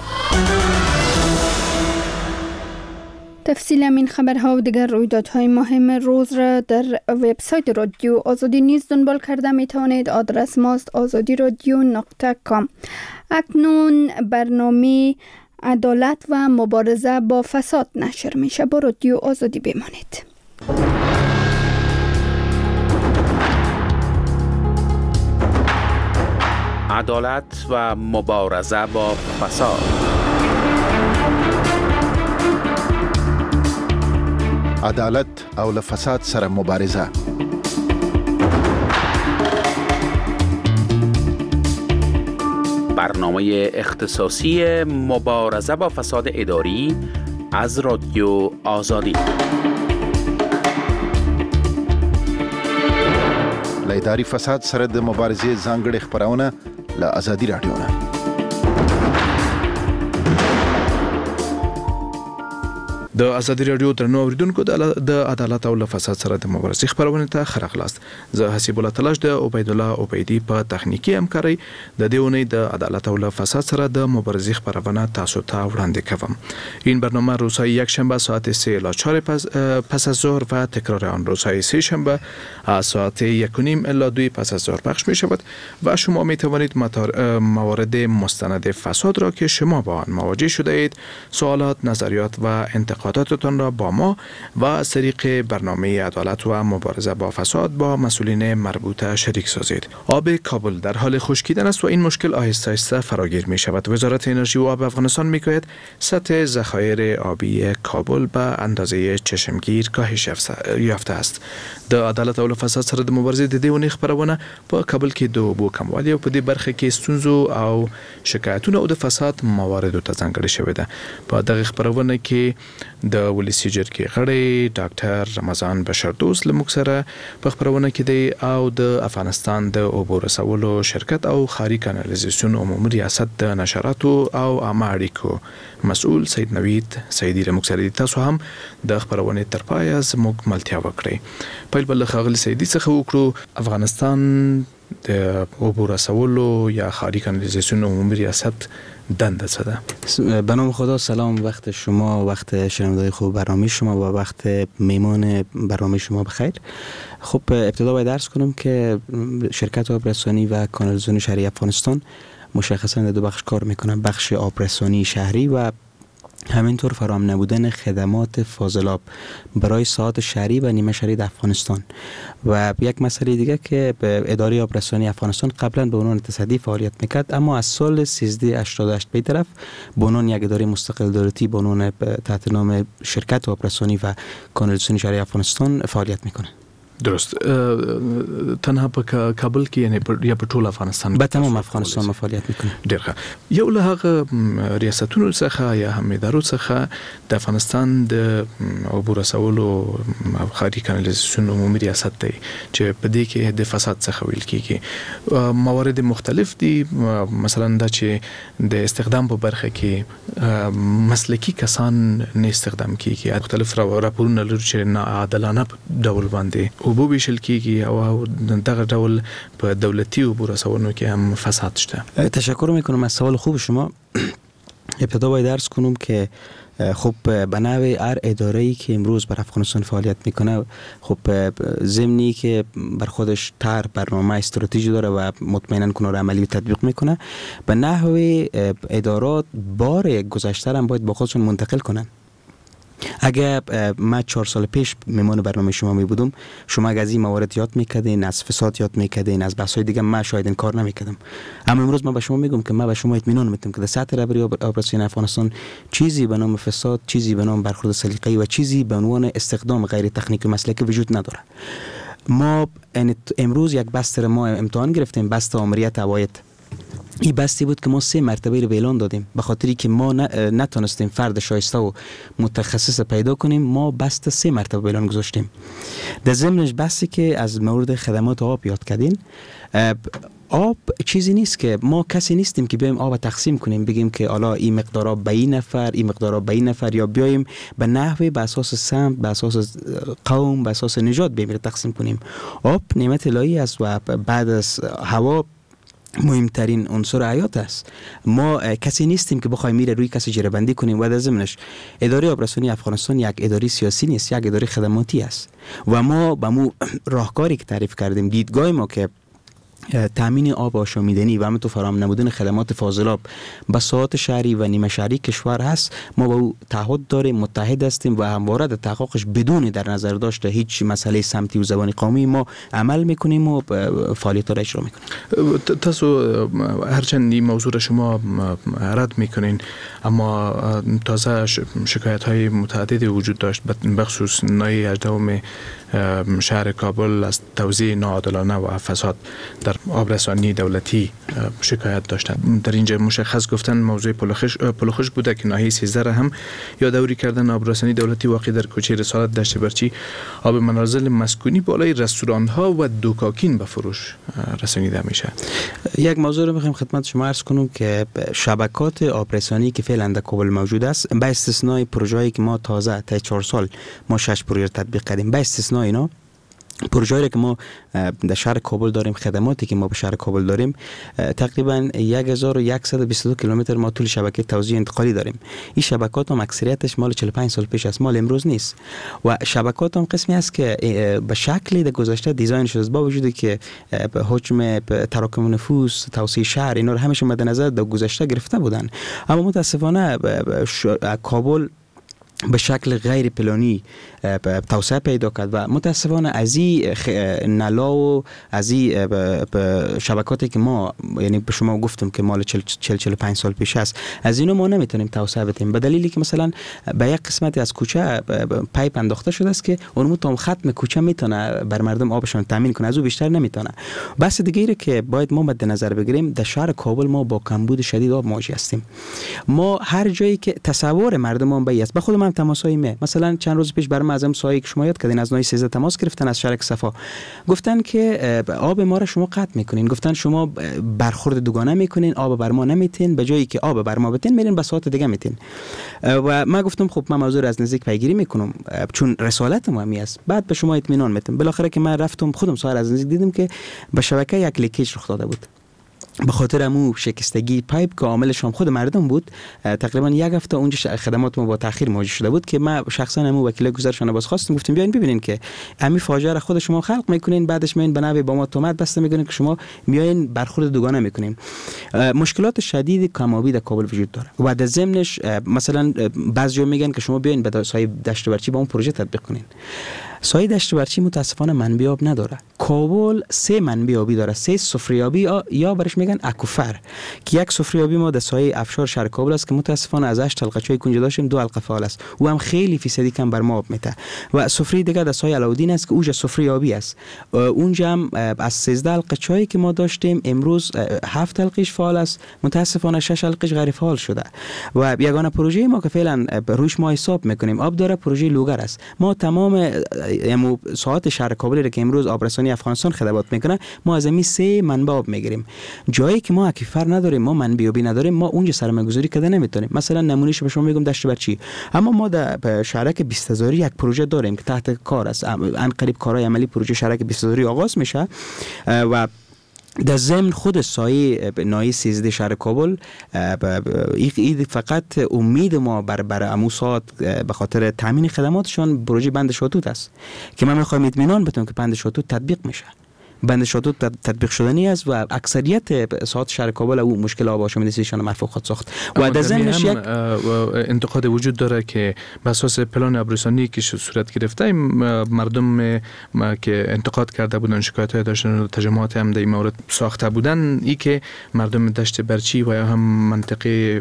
تفصیل این خبرها و دیگر رویدادهای مهم روز را در وبسایت رادیو آزادی نیز دنبال کرده می توانید. آدرس ماست azadiradyo.com. اکنون برنامه عدالت و مبارزه با فساد نشر میشه. با رادیو آزادی بمانید. عدالت و مبارزه با فساد. عدالت او له فساد سره مبارزه. برنامه اختصاصی مبارزه با فساد اداری از رادیو آزادی. له اداري فساد سره د مبارزې ځانګړي خبرونه له آزادي رادیو نه. د آزادي رادیو درنو اوریدونکو د عدالت او فساد سره د مبارزې خبرونه ته خراغلاست. زه حسیب الله تلاش د عبید الله عبیدی په تخنیکی همکاري د دیونی د عدالت او فساد سره د مبارزې خبرونه تاسو ته وړاندې کوم. این برنامه روزهای یک شنبه ساعت 3 الی 4 پس از ظهر و تکرار آن روزهای سه شنبه ساعت 1:30 الی 2 پس از ظهر پخش می شود و شما می توانید موارد مستند فساد را که شما با آن مواجه شده اید، سوالات، نظریات و انتقاداتتان را با ما و از طریق برنامه عدالت و مبارزه با فساد با مسئولین مربوطه شریک سازید. آب کابل در حال خشکیدن است و این مشکل آهسته آهسته فراگیر می شود. وزارت انرژی و آب افغانستان می گوید سطح ذخایر آبی کابل به اندازه چشمگیر کاهش یافته است. د عدالت او فساد سره د مبارزې د دې ونې خبرونه په کابل کې د اوبو کموالی او په دې برخه کې ستونزو او شکایتونو او د فساد مواردو ته ځانګړې شوې ده. په دغه خبرونه کې د ولسی جرګې غړی ډاکټر رمضان بشردوست لموږ سره په خبرونه کې دی او د افغانستان د اوبو رسولو شرکت او خاري کانالیزاسیون عمومي ریاست د نشراتو او عامه اړیکو مسؤل سید نوید سیدی لموږ سره تاسو هم د خبرونه تر پای زموږ ملتیا وکړئ. پیل بل خاغلی سیدی څخه وکړو. افغانستان د اوبو رسولو یا خاري کانالیزاسیون عمومي ریاست دنده څه ده؟ به نام خدا، سلام، وقت شما، وقت شنوندگی خوب برنامه شما و وقت میمان برنامه شما بخیر. خب ابتدا باید عرض کنم که شرکت آبرسانی و کانالیزاسیون شهری افغانستان مشخصا دو بخش کار میکنن، بخش آبرسانی شهری و همینطور فراهم نبودن خدمات فاضلاب برای ساحات شهری و نیمه شهری در افغانستان و یک مسئله دیگه که اداره آبرسانی افغانستان قبلا به عنوان تصدی فعالیت میکرد، اما از سال 1388 به طرف به عنوان یک اداره مستقل دولتی به عنوان تحت نام شرکت آبرسانی و کانالیزاسیون شهری افغانستان فعالیت میکنه. درست. تنها په کابل کې یا په ټول افغانستان به تمام افغانستان فعالیت میکنه. ډیر ښه. یو له هغه ریاستونو څخه یا هم ادارو څخه د افغانستان د اوبو رسولو او ښاري کانالیزاسیون عمومي ریاست دی چې په دې کې د فساد څخه ویل کیږي. موارد مختلف دي، مثلا دا چې د استخدام په برخه کې مسلکی کسان نه استخدام کیږي. مختلف راپورونه لري چې ناعادلانه ډول باندې اوبو ویشل کیږي او دغه ډول په دولتي اوبو رسونو کې هم فساد شته. تشکر میکنم از سوال خوب شما. ابتدا باید عرض کنم که خب به نوع هر اداره‌ای که امروز بر افغانستان فعالیت میکنه خب ضمنی که بر خودش طرح برنامه استراتژی داره و مطمئنا کنار عملی تطبیق میکنه، به نحو ادارات بار گذشته هم باید با خودشون منتقل کنن. اگر من 4 سال پیش میمان برنامه شما می بودم، شما از این موارد یاد میکردین، از فساد یاد میکردین، از بحث‌های دیگه من شاید این کار نمیکردم. اما امروز من به شما میگم که من به شما اطمینان میدم که در سطح رهبری آبرسانی افغانستان چیزی به نام فساد، چیزی به نام برخورد سلیقه‌ای و چیزی به عنوان استخدام غیر تکنیکی مسلکی وجود نداره. ما امروز یک بستر ما امتحان گرفتیم، بست آمریت عواید. این بستی بود که ما 3 مرتبه رو به اعلان دادیم، به خاطری که ما نتونستیم فرد شایسته و متخصص پیدا کنیم. ما بست 3 مرتبه به اعلان گذاشتیم. در ضمنش بستی که از مورد خدمات آب یاد کردین. آب چیزی نیست که ما کسی نیستیم که بیایم آب تقسیم کنیم، بگیم که حالا این مقدار به این نفر، این مقدار به این نفر، یا بیایم به نحوی به اساس سمت، به اساس قوم، به اساس نژاد بیایم تقسیم کنیم. آب نعمت الهی است و بعد از هوا مهمترین عنصر حیات است. ما کسی نیستیم که بخوایم میره روی کسی جره بندی کنیم. و در ضمنش اداره آبرسانی افغانستان یک اداره سیاسی نیست، یک اداره خدماتی است و ما به مو راهکاری که تعریف کردیم، دیدگاه ما که تامین آب آشامیدنی و همینطور فراهم نمودن خدمات فاضلاب به ساحات شهری و نیمه شهری کشور هست، ما با او تعهد داریم، متحد هستیم و همواره در تحققش بدون در نظر داشته هیچ مسئله سمتی و زبانی قومی ما عمل میکنیم و فعالیت را اجرا میکنیم. تاسو هرچند این موضوع شما رد میکنین، اما تازه شکایت های متعددی وجود داشت بخصوص نای 18 شهر کابل از توزیع ناعادلانه و فساد در آبرسانی دولتی شکایت داشتند. در اینجا مشخص گفتن موضوع پلوخش بوده که ناحیه 13 هم یادآوری کردن آبرسانی دولتی واقع در کوچه رسالت دشت برچی آب منازل مسکونی بالای رستوران ها و دوکاکین به فروش رسانیده میشه. یک موضوع رو میخوایم خدمت شما عرض کنم که شبکات آبرسانی که فعلا در کابل موجود است، به استثنای پروژه‌ای که ما تازه تا 4 سال ما 6 پروژه تطبیق کردیم، به استثنای اینا پروژه‌ای که ما در شهر کابل داریم، خدماتی که ما به شهر کابل داریم، تقریبا 1122 کیلومتر ما طول شبکه توزیع انتقالی داریم. این شبکات هم اکثریتش مال 45 سال پیش است، مال امروز نیست. و شبکات هم قسمی است که به شکلی در گذشته دیزاین شده است، با وجودی که حجم تراکم نفوس، توسعه شهر، اینا رو همش مد نظر در گذشته گرفته بودن. اما متاسفانه کابل به شکل غیر پلانی توسعه پیدا کرد و متاسفانه از این نلا و از این شبکاتی که ما، یعنی به شما گفتم که مال 45 سال پیش است، از اینو ما نمیتونیم توسعه بدیم، به دلیلی که مثلا به یک قسمتی از کوچه پایپ انداخته شده است که اون تا ختم کوچه میتونه بر مردم آبشون تامین کنه، از او بیشتر نمیتونه. بس دیگه که باید ما مد نظر بگیریم، در شهر کابل ما با کمبود شدید آب مواجه هستیم. ما هر جایی که تصور مردم به است، به خودم هم تماسایی می، مثلا چند روز پیش برام از سایه که شما یاد کردین از نای 13 تماس گرفتن از شرک صفا، گفتن که آب ما را شما قطع میکنین، گفتن شما برخورد دوگانه میکنین، آب بر ما نمیتین، به جایی که آب بر ما بتین میرین به ساعت دیگه میتین. و ما گفتم خب من موضوع از نزدیک پیگیری میکنم چون رسالت مهمی است، بعد به شما اطمینان میدم. بالاخره که من رفتم خودم سوال از نزدیک دیدم که به شبکه یک لیکیج رخ داده بود. به خاطر امو شکستگی پایپ که عاملش هم خود مردم بود، تقریبا یک هفته اونجا خدمات ما با تاخیر مواجه شده بود که ما شخصا امو وکیل گزارشان باز خواستم، گفتیم بیاین ببینین که امی فاجعه را خود شما خلق میکنین، بعدش میاین بنابه با ما تهمت بسته میکنین که شما میاین برخورد دوگانه میکنین. مشکلات شدید کمابی در کابل وجود داره و بعد از ضمنش مثلا بعضیا میگن که شما بیاین به سایه دشت برچی با اون پروژه تطبیق کنین. سایه دشت برچی متاسفانه منبع آب نداره. کابل 3 منبع آبی داره، 3 سفریابی یا برش میگن اکوفر که یک سفریابی ما در سایه افشار شهر کابل است که متاسفانه از 8 حلقه چای کنجا داشتیم 2 حلقه فعال است و هم خیلی فیصدی کم بر ما آب میده. و سفری دیگه در سایه علاودین است که اونجا سفریابی است، اونجا هم از 13 حلقه چای که ما داشتیم امروز 7 حلقهش فعال است، متاسفانه 6 حلقهش غیر فعال شده. و یگانه پروژه ما که فعلا روش ما حساب میکنیم آب داره پروژه لوگر است. ما تمام ساعات شهر کابل را که امروز آبرسانی افغانستان خدمات میکنه ما از این 3 منبع آب میگیریم. جایی که ما اکیفر نداریم، ما منبع آبی نداریم، ما اونجا سرمایه‌گذاری کردن نمیتونیم. مثلا نمونهش به شما میگم دشت برچی، اما ما در شهرک 20000 یک پروژه داریم که تحت کار است، ان قریب کارهای عملی پروژه شهرک 20000 آغاز میشه و در ضمن خود سایه نای 13 شهر کابل این فقط امید ما بر اموسات به خاطر تامین خدماتشان پروژه بند شاتوت است که من میخوایم اطمینان بدم که بند شاتوت تطبیق میشه. بند شاتوت تطبیق شدنی است و اکثریت ساعات شهر کابل او مشکل آب آشامیدگیشان مرفوع خود ساخت. و در ضمنش یک انتقاد وجود داره که بر اساس پلان ابرسانی که صورت گرفته مردم که انتقاد کرده بودن، شکایت‌های داشتن و تجمعات هم در این مورد ساخته بودن، ای که مردم دشت برچی و یا هم منطقه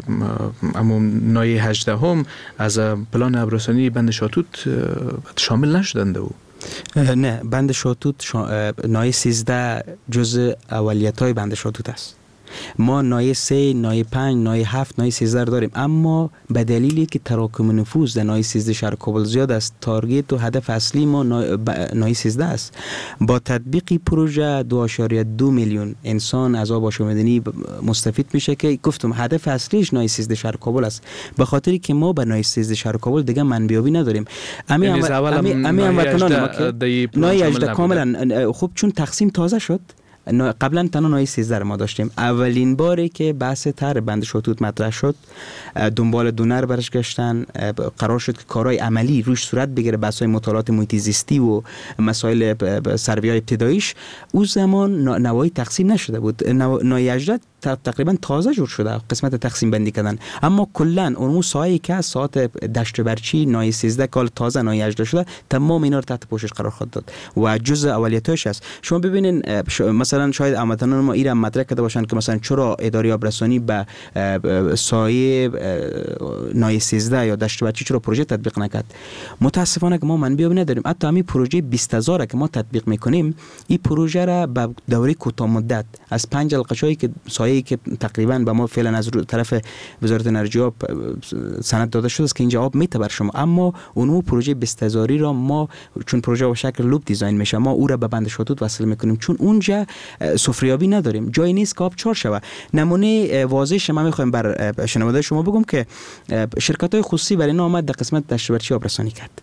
نای 18 هم از پلان ابرسانی بند شاتوت شامل نشدند. نه، بند شاتوت نای 13 جزء اولیت‌های بند شاتوت است. ما نای 3، نای 5، نای 7، نای 13 داریم، اما به دلیلی که تراکم نفوذ در نای 13 شهر کابل زیاد است، تارگت و هدف اصلی ما نای 13 است. با تطبیق پروژه 2.2 میلیون انسان از آب آشامیدنی مستفید میشه که گفتم هدف اصلیش نای 13 شهر کابل است. به خاطری که ما به نای 13 شهر کابل دیگه منبع آبی نداریم. امی هموطنان که نای 18 کاملا خوب چون تقسیم تازه شد، قبلا تنها نای 13 ما داشتیم. اولین باری که بحث طرح بند شاتوت مطرح شد، دنبال دونر برش گشتن، قرار شد که کارهای عملی روش صورت بگیره، بحث‌های مطالعات محیط زیستی و مسائل سروی‌های ابتداییش. اون زمان نوایی تقسیم نشده بود. نای 18 تقریبا تازه جور شده قسمت تقسیم بندی کردن، اما کلا اون سایه که از ساعت دشت برچی نای 13 کال تازه نای 18 شده، تمام اینا رو تحت پوشش قرار خواهد داد و جزء اولیتش است. شما ببینین مثلا شاید هموطنان ما ایران مطرح کرده باشن که مثلا چرا اداره آبرسانی به سایه نای 13 یا دشت برچی چرا پروژه تطبیق نکرد. متاسفانه که ما منبع آبی نداریم. حتی همین پروژه 20000 که ما تطبیق میکنیم، این پروژه را به دوره کوتاه مدت از 5 حلقه‌ای که سایه که تقریبا به ما فعلا از طرف وزارت انرژی آب سند داده شده است که اینجا آب میته بر شما، اما اون پروژه 20000 را ما چون پروژه به شکل لوپ دیزاین میشه، ما او را به بند شاتوت وصل میکنیم چون اونجا سفریابی نداریم، جایی نیست که آب چار شوه. نمونه واضحش ما میخوایم بر شنونده شما بگم که شرکت‌های خصوصی برای اینا آمد در قسمت دشت برچی آبرسانی کرد.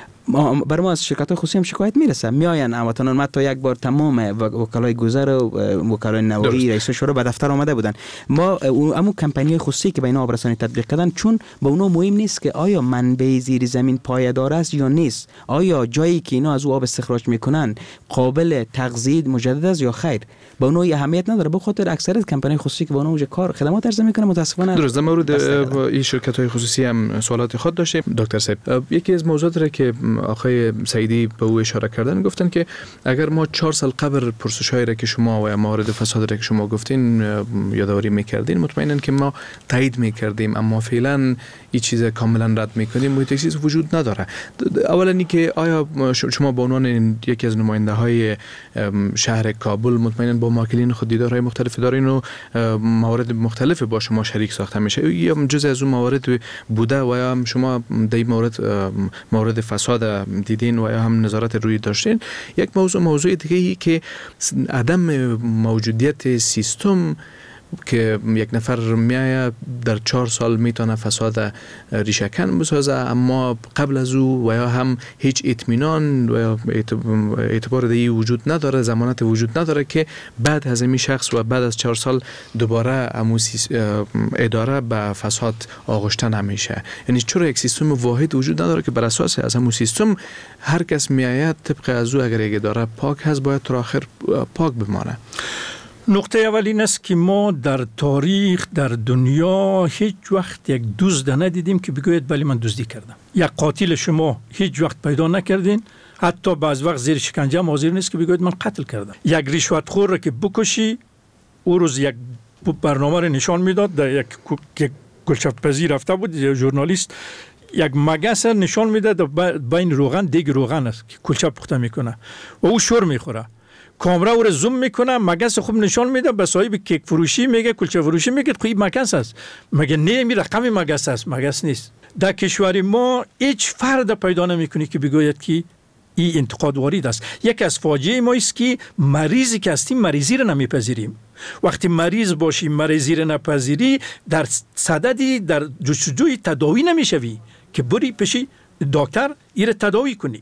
بر ما از شرکت‌های خصوصی هم شکایت میرسه، میآین هموطنان ما تا یک بار تمام وکلای گذر و وکلای نوایی رئیس شورا به دفتر آمده بودن. ما همون کمپانی‌های خصوصی که به اینا آبرسانی تطبیق کردن، چون به اونا مهم نیست که آیا منبع زیر زمین پایدار است یا نیست، آیا جایی که اینا از او آب استخراج میکنن قابل تغذیه مجدد است یا خیر، به اونا اهمیت نداره. به خاطر اکثریت کمپانی‌های خصوصی که به اونا کار خدمات عرضه میکنه متاسفانه درست مورد این شرکت‌های خصوصی هم سوالات خود داشتیم. دکتر صاحب، یکی از موضوعاتی را که آقای سعیدی به او اشاره کردن، گفتن که اگر ما 4 سال قبل پرسش‌هایی را که شما و موارد فساد را که شما گفتین یادآوری می‌کردین، مطمئناً که ما تایید می‌کردیم، اما فعلا این چیز کاملا رد می‌کنیم، محیط چیز وجود نداره. اولا اینکه آیا شما به عنوان یکی از نماینده‌های شهر کابل مطمئناً با ماکلین خود دیدارهای مختلف دارین و موارد مختلف با شما شریک ساخته میشه، یا جزء از اون موارد بوده و یا شما در این مورد فساد دیدین و یا هم نظارت روی داشتین؟ یک موضوع دیگه ای که عدم موجودیت سیستم که یک نفر میایه در 4 سال میتونه فساد ریشه‌کن بسازه، اما قبل از او و یا هم هیچ اطمینان و یا اعتبار دیگه وجود نداره، ضمانت وجود نداره که بعد از این شخص و بعد از 4 سال دوباره اداره به فساد آغشته نمیشه. یعنی چرا یک سیستم واحد وجود نداره که بر اساس از همون سیستم هر کس میآید طبق از او اگر یک اداره پاک هست باید تا آخر پاک بمانه؟ نقطه اول این است که ما در تاریخ در دنیا هیچ وقت یک دزد ندیدیم که بگوید بله من دزدی کردم. یک قاتل شما هیچ وقت پیدا نکردین، حتی بعض وقت زیر شکنجه حاضر نیست که بگوید من قتل کردم. یک رشوتخور را که بکشی او روز یک برنامه را نشان میداد، در یک گلچپ پزی رفته بود یک ژورنالیست، یک مگس نشان میداد بین روغن دیگ روغن است که کلچپ پخته میکنه و او شور میخوره. کامرا او رو زوم میکنه، مگس خوب نشان میده، به صاحب کیک فروشی میگه کلچه فروشی میگه خب مگس است، مگه نه می رقم مگس است؟ مگس نیست. در کشور ما هیچ فرد پیدا نمیکنی که بگوید که این انتقاد وارد است. یک از فاجعه ما است که مریضی که هستیم مریضی رو نمیپذیریم. وقتی مریض باشی مریضی رو نپذیری در صددی در جستجوی تداوی نمیشوی که بری پیشی دکتر این تداوی کنی.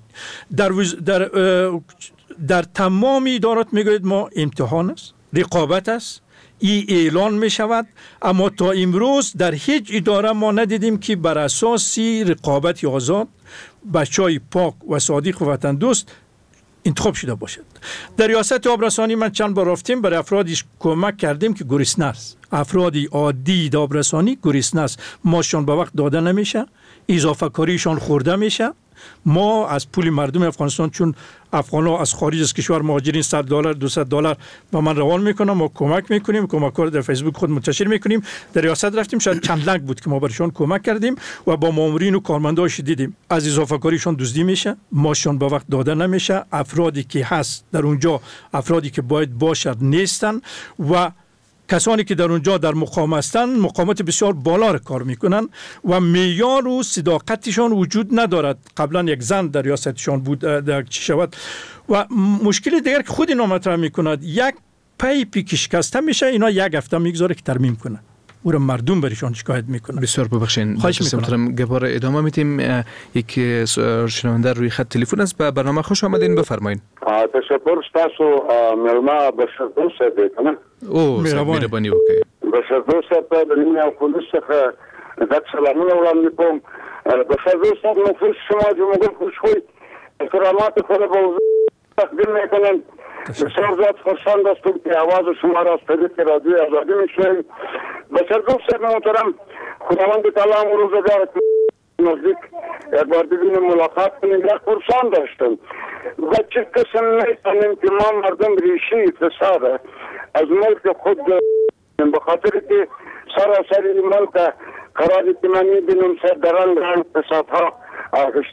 در تمام ادارات میگوید ما امتحان است، رقابت است، این اعلان می شود، اما تا امروز در هیچ اداره ما ندیدیم که بر اساس رقابت آزاد بچهای پاک و صادق و وطن دوست انتخاب شده باشد. در ریاست آبرسانی من چند بار رفتیم، برای افرادیش کمک کردیم که گریسنه است. افرادی عادی آبرسانی گریسنه است، ماشون به وقت داده نمیشه، اضافه کاریشان خورده میشه. ما از پول مردم افغانستان، چون افغان‌ها از خارج از کشور مهاجرین $100 $200 با من روان میکنن، ما کمک میکنیم، کمک‌ها رو در فیسبوک خود منتشر میکنیم. در ریاست رفتیم شاید چند لک بود که ما برشان کمک کردیم و با مامورین و کارمنداش دیدیم از اضافه کاریشان دزدی میشه، ماشون به وقت داده نمیشه، افرادی که هست در اونجا افرادی که باید باشد نیستن و کسانی که در اونجا در مقام هستند مقامات بسیار بالا را کار میکنن و معیار و صداقتشان وجود ندارد. قبلا یک زن در ریاستشان بود در چی شود و مشکل دیگر که خود اینا مطرح میکند، یک پیپی که شکسته میشه اینا یک هفته میگذاره که ترمیم کنه، او را مردم برشان شکایت میکنن. بسیار ببخشید دوستان گپار ادامه میتیم. یک شنونده روی خط تلفن است، به برنامه خوش آمدین، بفرمایید. تشکر تاسو ملما بشردوس دی کنه او مهرباني وکړئ. بشردوس په دنیا او پولیس څخه د سلامونه وړاندې کوم. بشردوس نفوس شما جمهور خوشوي کرامات خود با تقدیم میکنن. بسیار زیاد خوشحال هستم که آواز شما را از طریق رادیو آزادی میشنویم. بشردوس محترم، خداوند تعالی امروز روزگار نزدیک یک بار دیگه ملاقات کنیم. یک پرسان داشتم و چه قسم میتونیم که ما مردم ریشی اقتصاد از ملک خود به خاطر که سراسری ملک قراری که من میبینم سردران اقتصادها آغشت.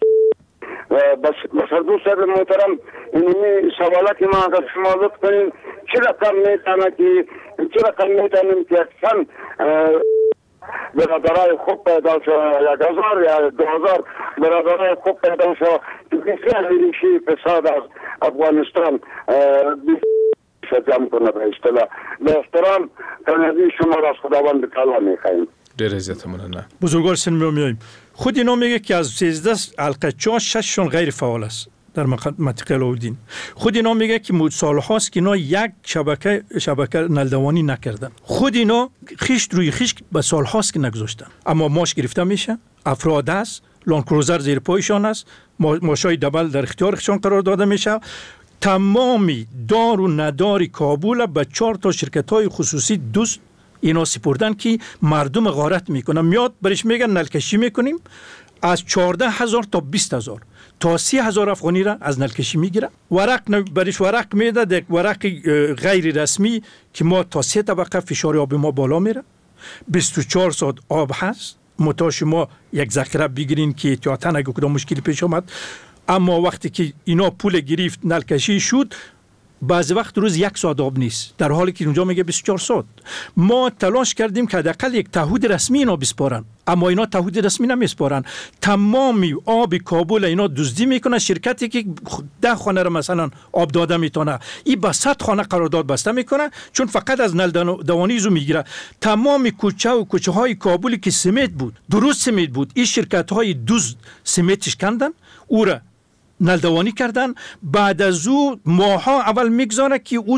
بسردو سر محترم اینمی سوالا که ما اگر شما لطف کنیم چه رقم میتونیم که اکسان برادرای خوب پیدا شد، 1000 یا 2000 برادرای خوب پیدا شد که بسیار ریشی فساد از افغانستان جمع کنه. به اصطلاح به احترام تنظیم شما را از خداوند تعالی میخواهیم. دیر عزت مننه. بزرگوار سن میایم. خود اینا میگه که از 13 حلقه 6 غیر فعال است در منطقه علاءالدین. خود اینا میگه که سال هاست که اینا یک شبکه نلدوانی نکردن. خود اینا خشت روی خشت به سال هاست که نگذاشتن، اما ماش گرفته میشه، افراد است، لانکروزر زیر پایشان است، ماشای دبل در اختیارشان قرار داده میشه. تمامی دار و ندار کابل به 4 تا شرکت‌های خصوصی دوست اینا سپردن که مردم غارت میکنن. میاد برش میگن نلکشی میکنیم، از 14,000 تا 20,000 تا 30,000 افغانی را از نلکشی میگیره. برش ورق میده، یک ورق غیر رسمی که ما تا 3 طبقه فشار آب ما بالا میره، 24 ساعت آب هست، متاش ما یک ذخیره بگیرین که احتیاطاً اگه کدام مشکلی پیش آمد. اما وقتی که اینا پول گرفت نلکشی شد، بعضی وقت روز 1 ساعت آب نیست، در حالی که اونجا میگه 24 ساعت. ما تلاش کردیم که حداقل یک تعهد رسمی اینا بسپارن، اما اینا تعهد رسمی نمیسپارن. تمامی آب کابل اینا دزدی میکنه. شرکتی که 10 خانه رو مثلا آب داده میتونه، این با 100 خانه قرارداد بسته میکنه، چون فقط از نل دوانی زو میگیره. تمام کوچه و کوچه های کابل که سمت بود، درست سمت بود، این شرکت های دزد سمتش کندن، او را نلدوانی کردن. بعد از او ماها اول میگذاره که او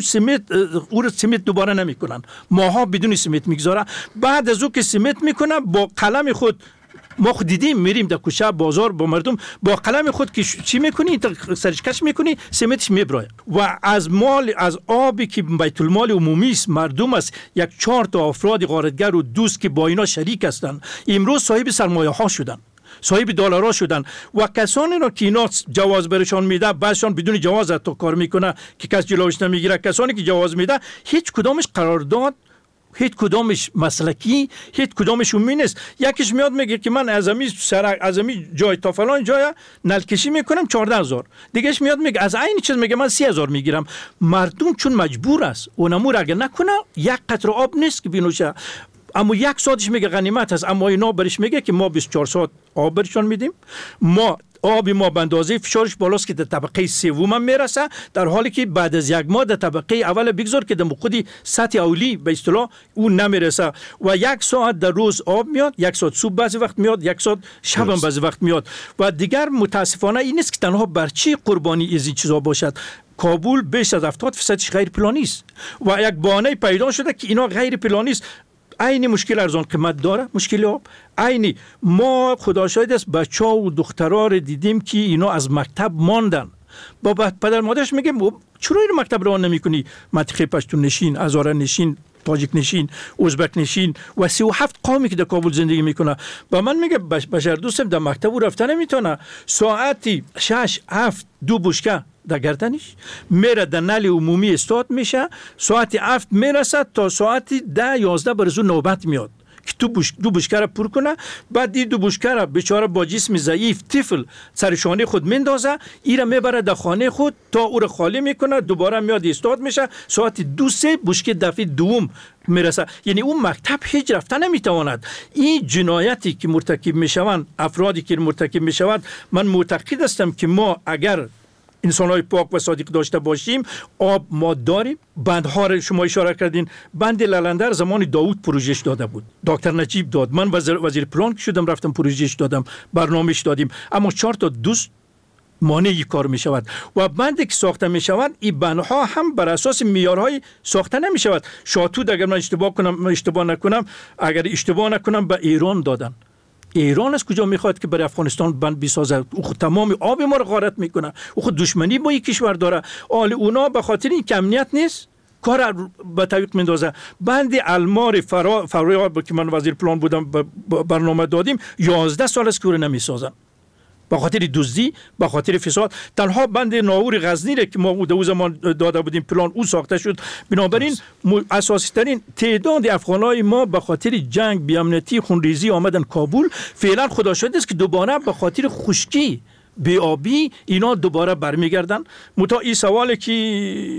رو سمت دوباره نمیکنن، ماها بدون سمت میگذاره. بعد از او که سمت میکنه با قلم خود، ما خود دیدیم میریم در کوچه بازار با مردم، با قلم خود که چی میکنی سرش کش میکنی، سمتش میبرای. و از مال، از آبی که بیت المال عمومی است، مردم است، 4 تا افراد غارتگر و دوست که با اینا شریک هستند، امروز صاحب سرمایه ها شدن، صاحب دلارها شدن. و کسانی را که اینا جواز برشان میده، بعضشان بدون جواز حتی کار میکنه که کس جلوش نمیگیره. کسانی که جواز میده هیچ کدامش قرارداد، هیچ کدامش مسلکی، هیچ کدامش عمومی نیست. یکیش میاد میگه که من از امی جای تا فلان جای نلکشی میکنم 14,000، دیگهش میاد میگه از این چیز میگه من 30,000 میگیرم. مردم چون مجبور است اونمور اگر نکنه 1 قطره آب نیست که بینوشه. اما 1 ساعتش میگه غنیمت است، اما اینا برش میگه که ما 24 ساعت آب برشان میدیم. ما آب ما به اندازه فشارش بالاست که در طبقه سوم میرسه، در حالی که بعد از 1 ماه در طبقه اول بگذار که در خودی سطح اولی به اصطلاح اون نمیرسه. و 1 ساعت در روز آب میاد، 1 ساعت صبح بعضی وقت میاد، 1 ساعت شب هم بعضی وقت میاد. و دیگر متاسفانه این نیست که تنها بر چی قربانی از این چیزا باشد. کابل بیش از 70% غیر پلانی است و یک بهانه پیدا شده که اینا غیر پلانی است. عین مشکل ارزان قیمت داره، مشکل آب. عینی ما خدا شاهد است بچه‌ها و دخترها رو دیدیم که اینا از مکتب ماندن. با پدر مادرش میگم چرا این مکتب رو نمی‌کنی؟ منطقه پشتون نشین، هزاره نشین، تاجیک نشین، ازبک نشین و 37 قومی که در کابل زندگی میکنه. با من میگه بشر دوستم در مکتب او رفتن نمیتونه، ساعتی 6 7 2 بشکه در گردنش میره، در نل عمومی استاد میشه، ساعتی 7 میرسه تا ساعتی 10 11 برزو نوبت میاد که تو دو بشکه را پر کنه. بعد این 2 بشکه را بیچاره با جسم ضعیف طفل سرشانه خود میندازه، این را میبره در خانه خود تا او را خالی میکنه، دوباره میاد استاد میشه، ساعتی 2 3 بشکه دفعه دوم میرسه. یعنی اون مکتب هیچ رفتن نمیتواند. این جنایتی که مرتکب میشوند، افرادی که مرتکب میشوند، من معتقد هستم که ما اگر انسان‌های پاک و صادق داشته باشیم، آب ما داریم. بندها را شما اشاره کردین، بند لالندر زمان داوود پروژهش داده بود، دکتر نجیب داد، من وزیر پلان شدم رفتم پروژهش دادم، برنامهش دادیم، اما 4 تا دوست مانعی کار می شود. و بندی که ساخته می شود، این بندها هم بر اساس معیارهای ساخته نمی شود. شاتود اگر من اشتباه نکنم به ایران دادن. ایران از کجا میخواد که برای افغانستان بند بسازه؟ او خود تمام آب ما رو غارت میکنه، او خود دشمنی با یک کشور داره. اونا به خاطر این که امنیت نیست کار به تعویق میندازه. بند المار فریاب که من وزیر پلان بودم برنامه دادیم 11 سال است که رو نمیسازن، به خاطر دزدی، به خاطر فساد. تنها بند ناور غزنی را که ما در زمان داده بودیم پلان او ساخته شد. بنابراین اساسی ترین تعداد افغانای ما به خاطر جنگ، بی‌امنیتی، خونریزی آمدن کابل. فعلا خدا شاهد است که دوباره به خاطر خشکی، بی‌آبی اینا دوباره برمیگردن. متا این سوالی که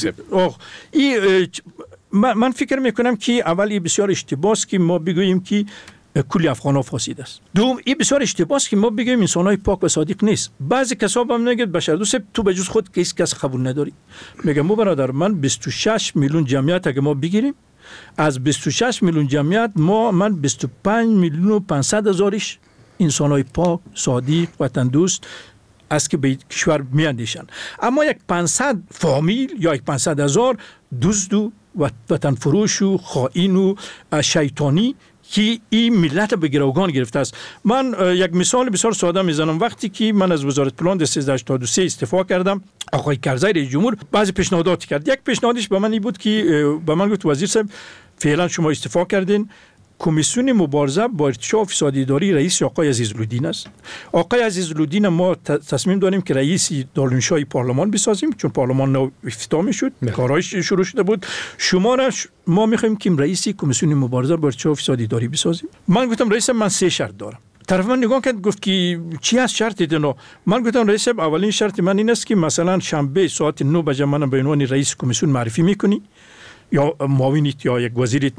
من فکر میکنم که اولی بسیار اشتباهه که ما بگوییم که کلی افغان‌ها فاسد است. دوم این بسیار اشتباهه است که ما بگیم انسان‌های پاک و صادق نیست. بعضی کسا هم میگن بشر دوست تو به جز خود که هیچ کس قبول نداری. میگم برادر من 26 میلیون جمعیت اگه ما بگیریم، از 26 میلیون جمعیت من 25 میلیون و 500 هزارش انسان‌های پاک، صادق، وطن دوست است که به کشور میاندیشن. اما یک 500 فامیل یا یک 500 هزار دزد و وطن فروش و خائن و شیطانی که این ملت به گروگان گرفته است. من یک مثال بسیار ساده میزنم. وقتی که من از وزارت پلان در 1383 استعفا کردم، آقای کرزی رئیس جمهور بعضی پیشنهادات کرد. یک پیشنهادش به من این بود که به من گفت وزیر صاحب فعلا شما استعفا کردین، کمیسیون مبارزه با ارتشاء و فساد اداری رئیس آقای عزیزالدین است. آقای عزیزالدین ما تصمیم داریم که رئیس دارالانشای پارلمان بسازیم، چون پارلمان نو افتتاح شد، کارهایش شروع شده بود. ما میخوایم که رئیس کمیسیون مبارزه با ارتشاء و فساد اداری بسازیم. من گفتم رئیس من 3 شرط دارم. طرف من نگاه کرد گفت که چی هست شرط دیدن؟ من گفتم رئیس صاحب اولین شرط من این است که مثلا شنبه ساعت 9 بجه من به عنوان رئیس کمیسیون معرفی میکنی یا معاونیت یا یک وزیرت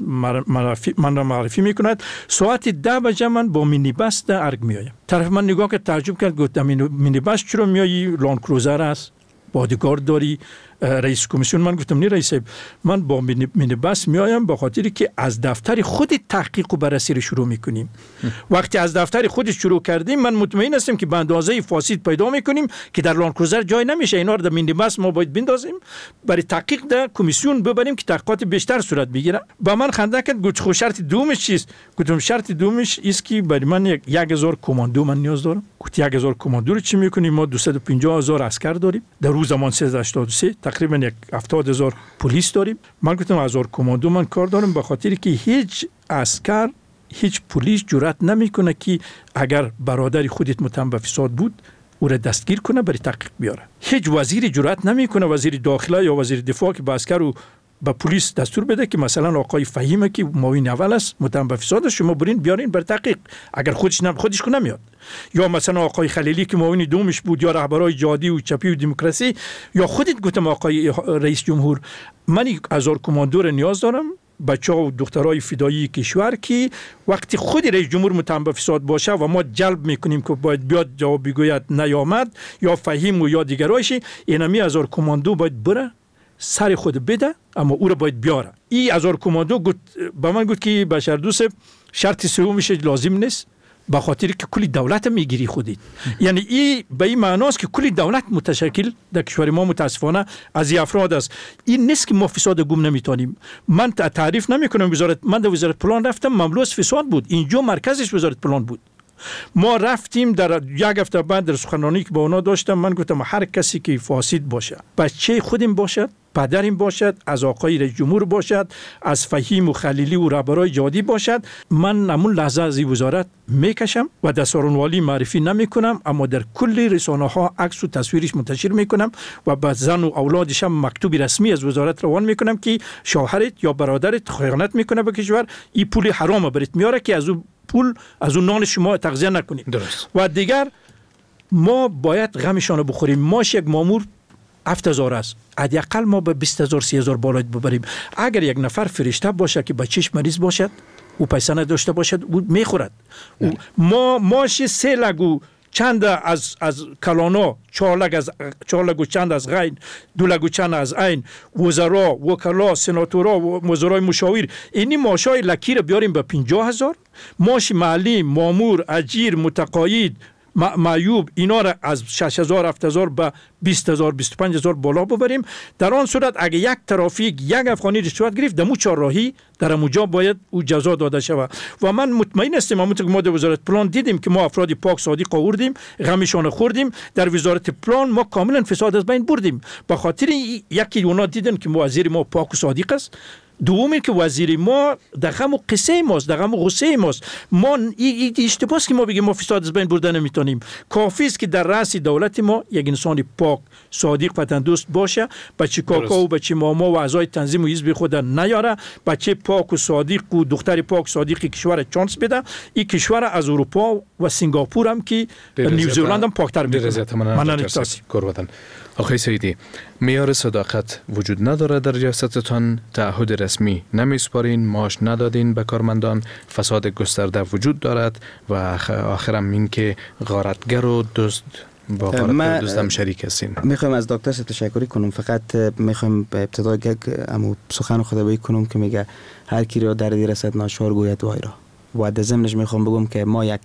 من را معرفی میکند. ساعت 10 بجه من با مینی بس در ارگ میایم. طرف من نگاه کرد تعجب کرد گفت مینی بس چرا میایی؟ لان کروزر است، بادیگارد داری، رئیس کمیسیون. من گفتم نه رئیس صاحب، من با مینی بس میایم به خاطری که از دفتر خود تحقیق و بررسی رو شروع میکنیم. وقتی از دفتر خودش شروع کردیم من مطمئن هستم که به اندازه فاسد پیدا میکنیم که در لان کروزر جای نمیشه. اینا رو در مینی بس ما باید بندازیم برای تحقیق در کمیسیون ببریم که تحقیقات بیشتر صورت بگیره. با من خنده کرد گفت خب شرط دومش چیست؟ گفتم شرط دومش است که برای من 1000 کماندو من نیاز دارم. گفت 1000 کماندو رو چی میکنیم؟ ما 250000 عسکر داریم. در روز زمان 383 تقریبا 70000 پلیس داریم. من گفتم 1000 کماندو من کار دارم به خاطری که هیچ عسکر هیچ پلیس جرأت نمیکنه که اگر برادری خودت متهم به فساد بود او را دستگیر کنه برای تحقیق بیاره. هیچ وزیری جرأت نمیکنه، وزیر داخله یا وزیر دفاع که به عسکر رو به پلیس دستور بده که مثلا آقای فهیمه که معاون اول است متهم به فساد شما برین بیارین بر تحقیق اگر خودش نمیاد، یا مثلا آقای خلیلی که معاون دومش بود، یا رهبرای جهادی و چپی و دموکراسی، یا خودت گفتم آقای رئیس جمهور من 1000 کماندو را نیاز دارم، بچه‌ها و دخترای فدایی کشور که وقتی خود رئیس جمهور متهم به فساد باشه و ما جلب میکنیم که باید بیاد جواب بگوید نیامد یا فهیم و یا دیگرایش، اینمی 1000 کماندو باید بره سر خود بده اما او را باید بیاره. این 1000 کماندو با من گفت که بشار دوست شرط سومش لازم نیست به خاطر که کلی دولت میگیری خودت. یعنی این به این معناست که کلی دولت متشکل در کشور ما متاسفانه از افراد است. این نیست که ما فساد گم نمیتونیم. من تعریف نمیکنم وزارت، من در وزارت پلان رفتم مملو از فساد بود، اینجا مرکزش وزارت پلان بود. ما رفتیم در یک هفته بعد در سخنرانی که با اونا داشتم من گفتم هر کسی که فاسد باشه، بچه خودم باشد، پدریم باشد، از آقای رئیس جمهور باشد، از فهیم و خلیلی و رهبرای جهادی باشد، من همون لحظه از این وزارت میکشم و در سارونوالی معرفی نمیکنم اما در کل رسانه ها عکس و تصویرش منتشر میکنم و به زن و اولادش هم مکتوب رسمی از وزارت روان میکنم که شوهرت یا برادرت خیانت میکنه به کشور، این پول حرام برات میاره که از اون پول از اون نان شما تغذیه نکنید. درست. و دیگر ما باید غمشان بخوریم. ماش یک مامور 7000 است، حداقل ما به 20000 30000 بالا ببریم. اگر یک نفر فرشته باشه که بچهش مریض باشد او پیسه نداشته باشد او میخورد. ما ماش 3 لگو چند از کلانا، 4 لگو چند از غین، 2 لگو چند از عین، وزرا، وکلا، سناتورا و وزرای مشاور، اینی ماشای لکی رو بیاریم به 50000. ماش معلم، مامور، اجیر، متقاعد، معیوب اینا را از 6000 7000 به 20000 25000 بالا ببریم. در آن صورت اگه یک ترافیک یک افغانی رشوت گرفت دمو چهارراهی در اونجا باید او جزا داده شود. و من مطمئن هستم همونطور که ما در وزارت پلان دیدیم که ما افراد پاک صادق آوردیم، غمشان خوردیم. در وزارت پلان ما کاملا فساد از بین بردیم به خاطر یکی اونا دیدن که وزیر ما پاک و صادق است، دومی که وزیر ما در غم و قصه ماست، در غم و غصه ماست. ما این اشتباهه که ما بگیم ما فساد از بین برده نمیتونیم. کافی است که در رأس دولت ما یک انسان پاک صادق وطن دوست باشه، بچه کاکا و بچه ماما و اعضای تنظیم و حزب خود نیاره، بچه پاک و صادق و دختر پاک صادق کشور چانس بده. این کشور از اروپا و سنگاپور هم که نیوزیلند هم پاکتر میکنه. من احساسی کروتن. آقای سیدی، معیار صداقت وجود نداره در ریاستتان؟ تعهد رسمی نمیسپارین، معاش ندادین به کارمندان، فساد گسترده وجود دارد و آخرم این که غارتگر و دزد با غارتگر دزدم شریک هستین. میخوایم از دکتر تشکر کنم، فقط میخوایم به ابتدا یک سخن خطابه کنم که میگه هر کی را در رسد ناشار گوید وای را. و در ضمنش میخوام بگم که ما یک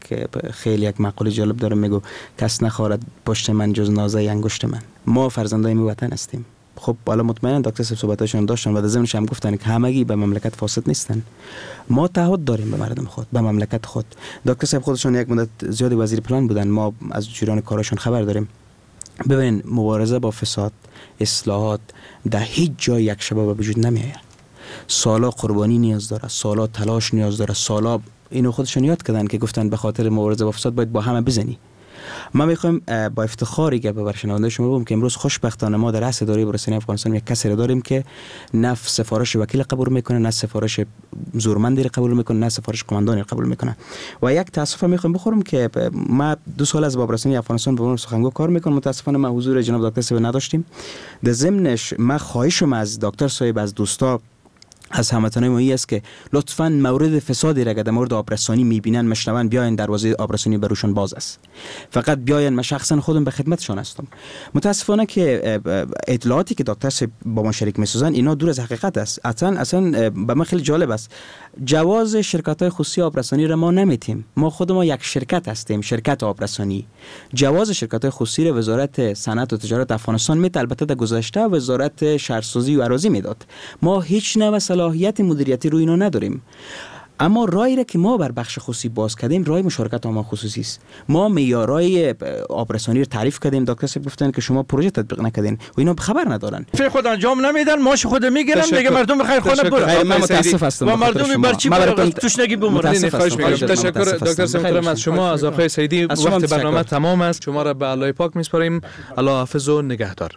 مقوله جالب دارم، میگو کس نخورد پشت من جز نازه انگشت من. ما فرزندای می وطن هستیم. خب بالا مطمئنا دکتر صاحب صحبتاشون داشتن و در ضمنش هم گفتن که همگی به مملکت فاسد نیستن. ما تعهد داریم به مردم خود، به مملکت خود. دکتر صاحب خودشون یک مدت زیادی وزیر پلان بودن، ما از جریان کارشون خبر داریم. ببینید مبارزه با فساد، اصلاحات در هیچ جای یک شبه به وجود نمیآید. سالا قربانی نیاز داره، سالا تلاش نیاز داره، سالا اینو خودشون یاد کردن که گفتن به خاطر مبارزه با فساد باید با همه بزنی. ما میخوایم با افتخاری که به شنونده شما بگم که امروز خوشبختانه ما در رأس اداره بررسی افغانستان یک کسی داریم که نه سفارش وکیل قبول میکنه، نه سفارش زورمندی قبول میکنه، نه سفارش قماندانی قبول میکنه. و یک تاسف میخوام بخورم که ما 2 سال از بررسی افغانستان به عنوان سخنگو کار میکنم. متاسفانه ما حضور جناب دکتر صاحب نداشتیم. در ضمنش ما خواهشم از دکتر صاحب، از دوستا، از هموطنان ما است که لطفاً مورد فسادی را که در مورد آبرسانی میبینن مشنون بیاین دروازه آبرسانی بروشون باز است. فقط بیاین، من شخصا خودم به خدمتشان هستم. متاسفانه که اطلاعاتی که دکتر صاحب با ما شریک میسازن اینا دور از حقیقت است. اصلا به من خیلی جالب است. جواز شرکت‌های خصوصی آبرسانی را ما نمیتیم. ما خود ما یک شرکت هستیم، شرکت آبرسانی. جواز شرکت‌های خصوصی را وزارت صنعت و تجارت افغانستان میده. البته در گذشته وزارت شهرسازی و اراضی میداد. ما هیچ نوع صلاحیت مدیریتی روی اینا نداریم. اما رای را که ما بر بخش خصوصی باز کردیم رای مشارکت عامه خصوصی است. ما معیارهای آبرسانی رو تعریف کردیم. دکتر صاحب گفتن که شما پروژه تطبیق نکردین و اینا خبر ندارن. فکر خود انجام نمیدن، ماش خود میگیرن میگه مردم بخیر خانه برو. من متاسف هستم و مردم برچی برای توشنگی بمونن. خواهش می‌کنم. تشکر دکتر صاحب از شما، از آقای سیدی. وقت برنامه تمام است. شما را به الله پاک می‌سپاریم. الله حافظ و نگهدار.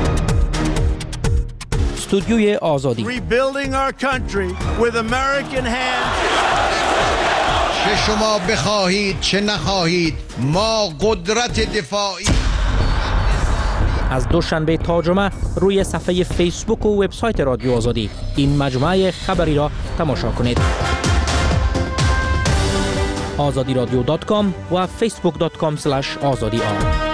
استودیوی آزادی. Rebuilding our country with American hands. چه شما بخواهید چه نخواهید ما قدرت دفاعی. از دوشنبه تا جمعه روی صفحه فیسبوک و وبسایت رادیو آزادی این مجموعه خبری را تماشا کنید. azadiradyo.com و facebook.com/azadi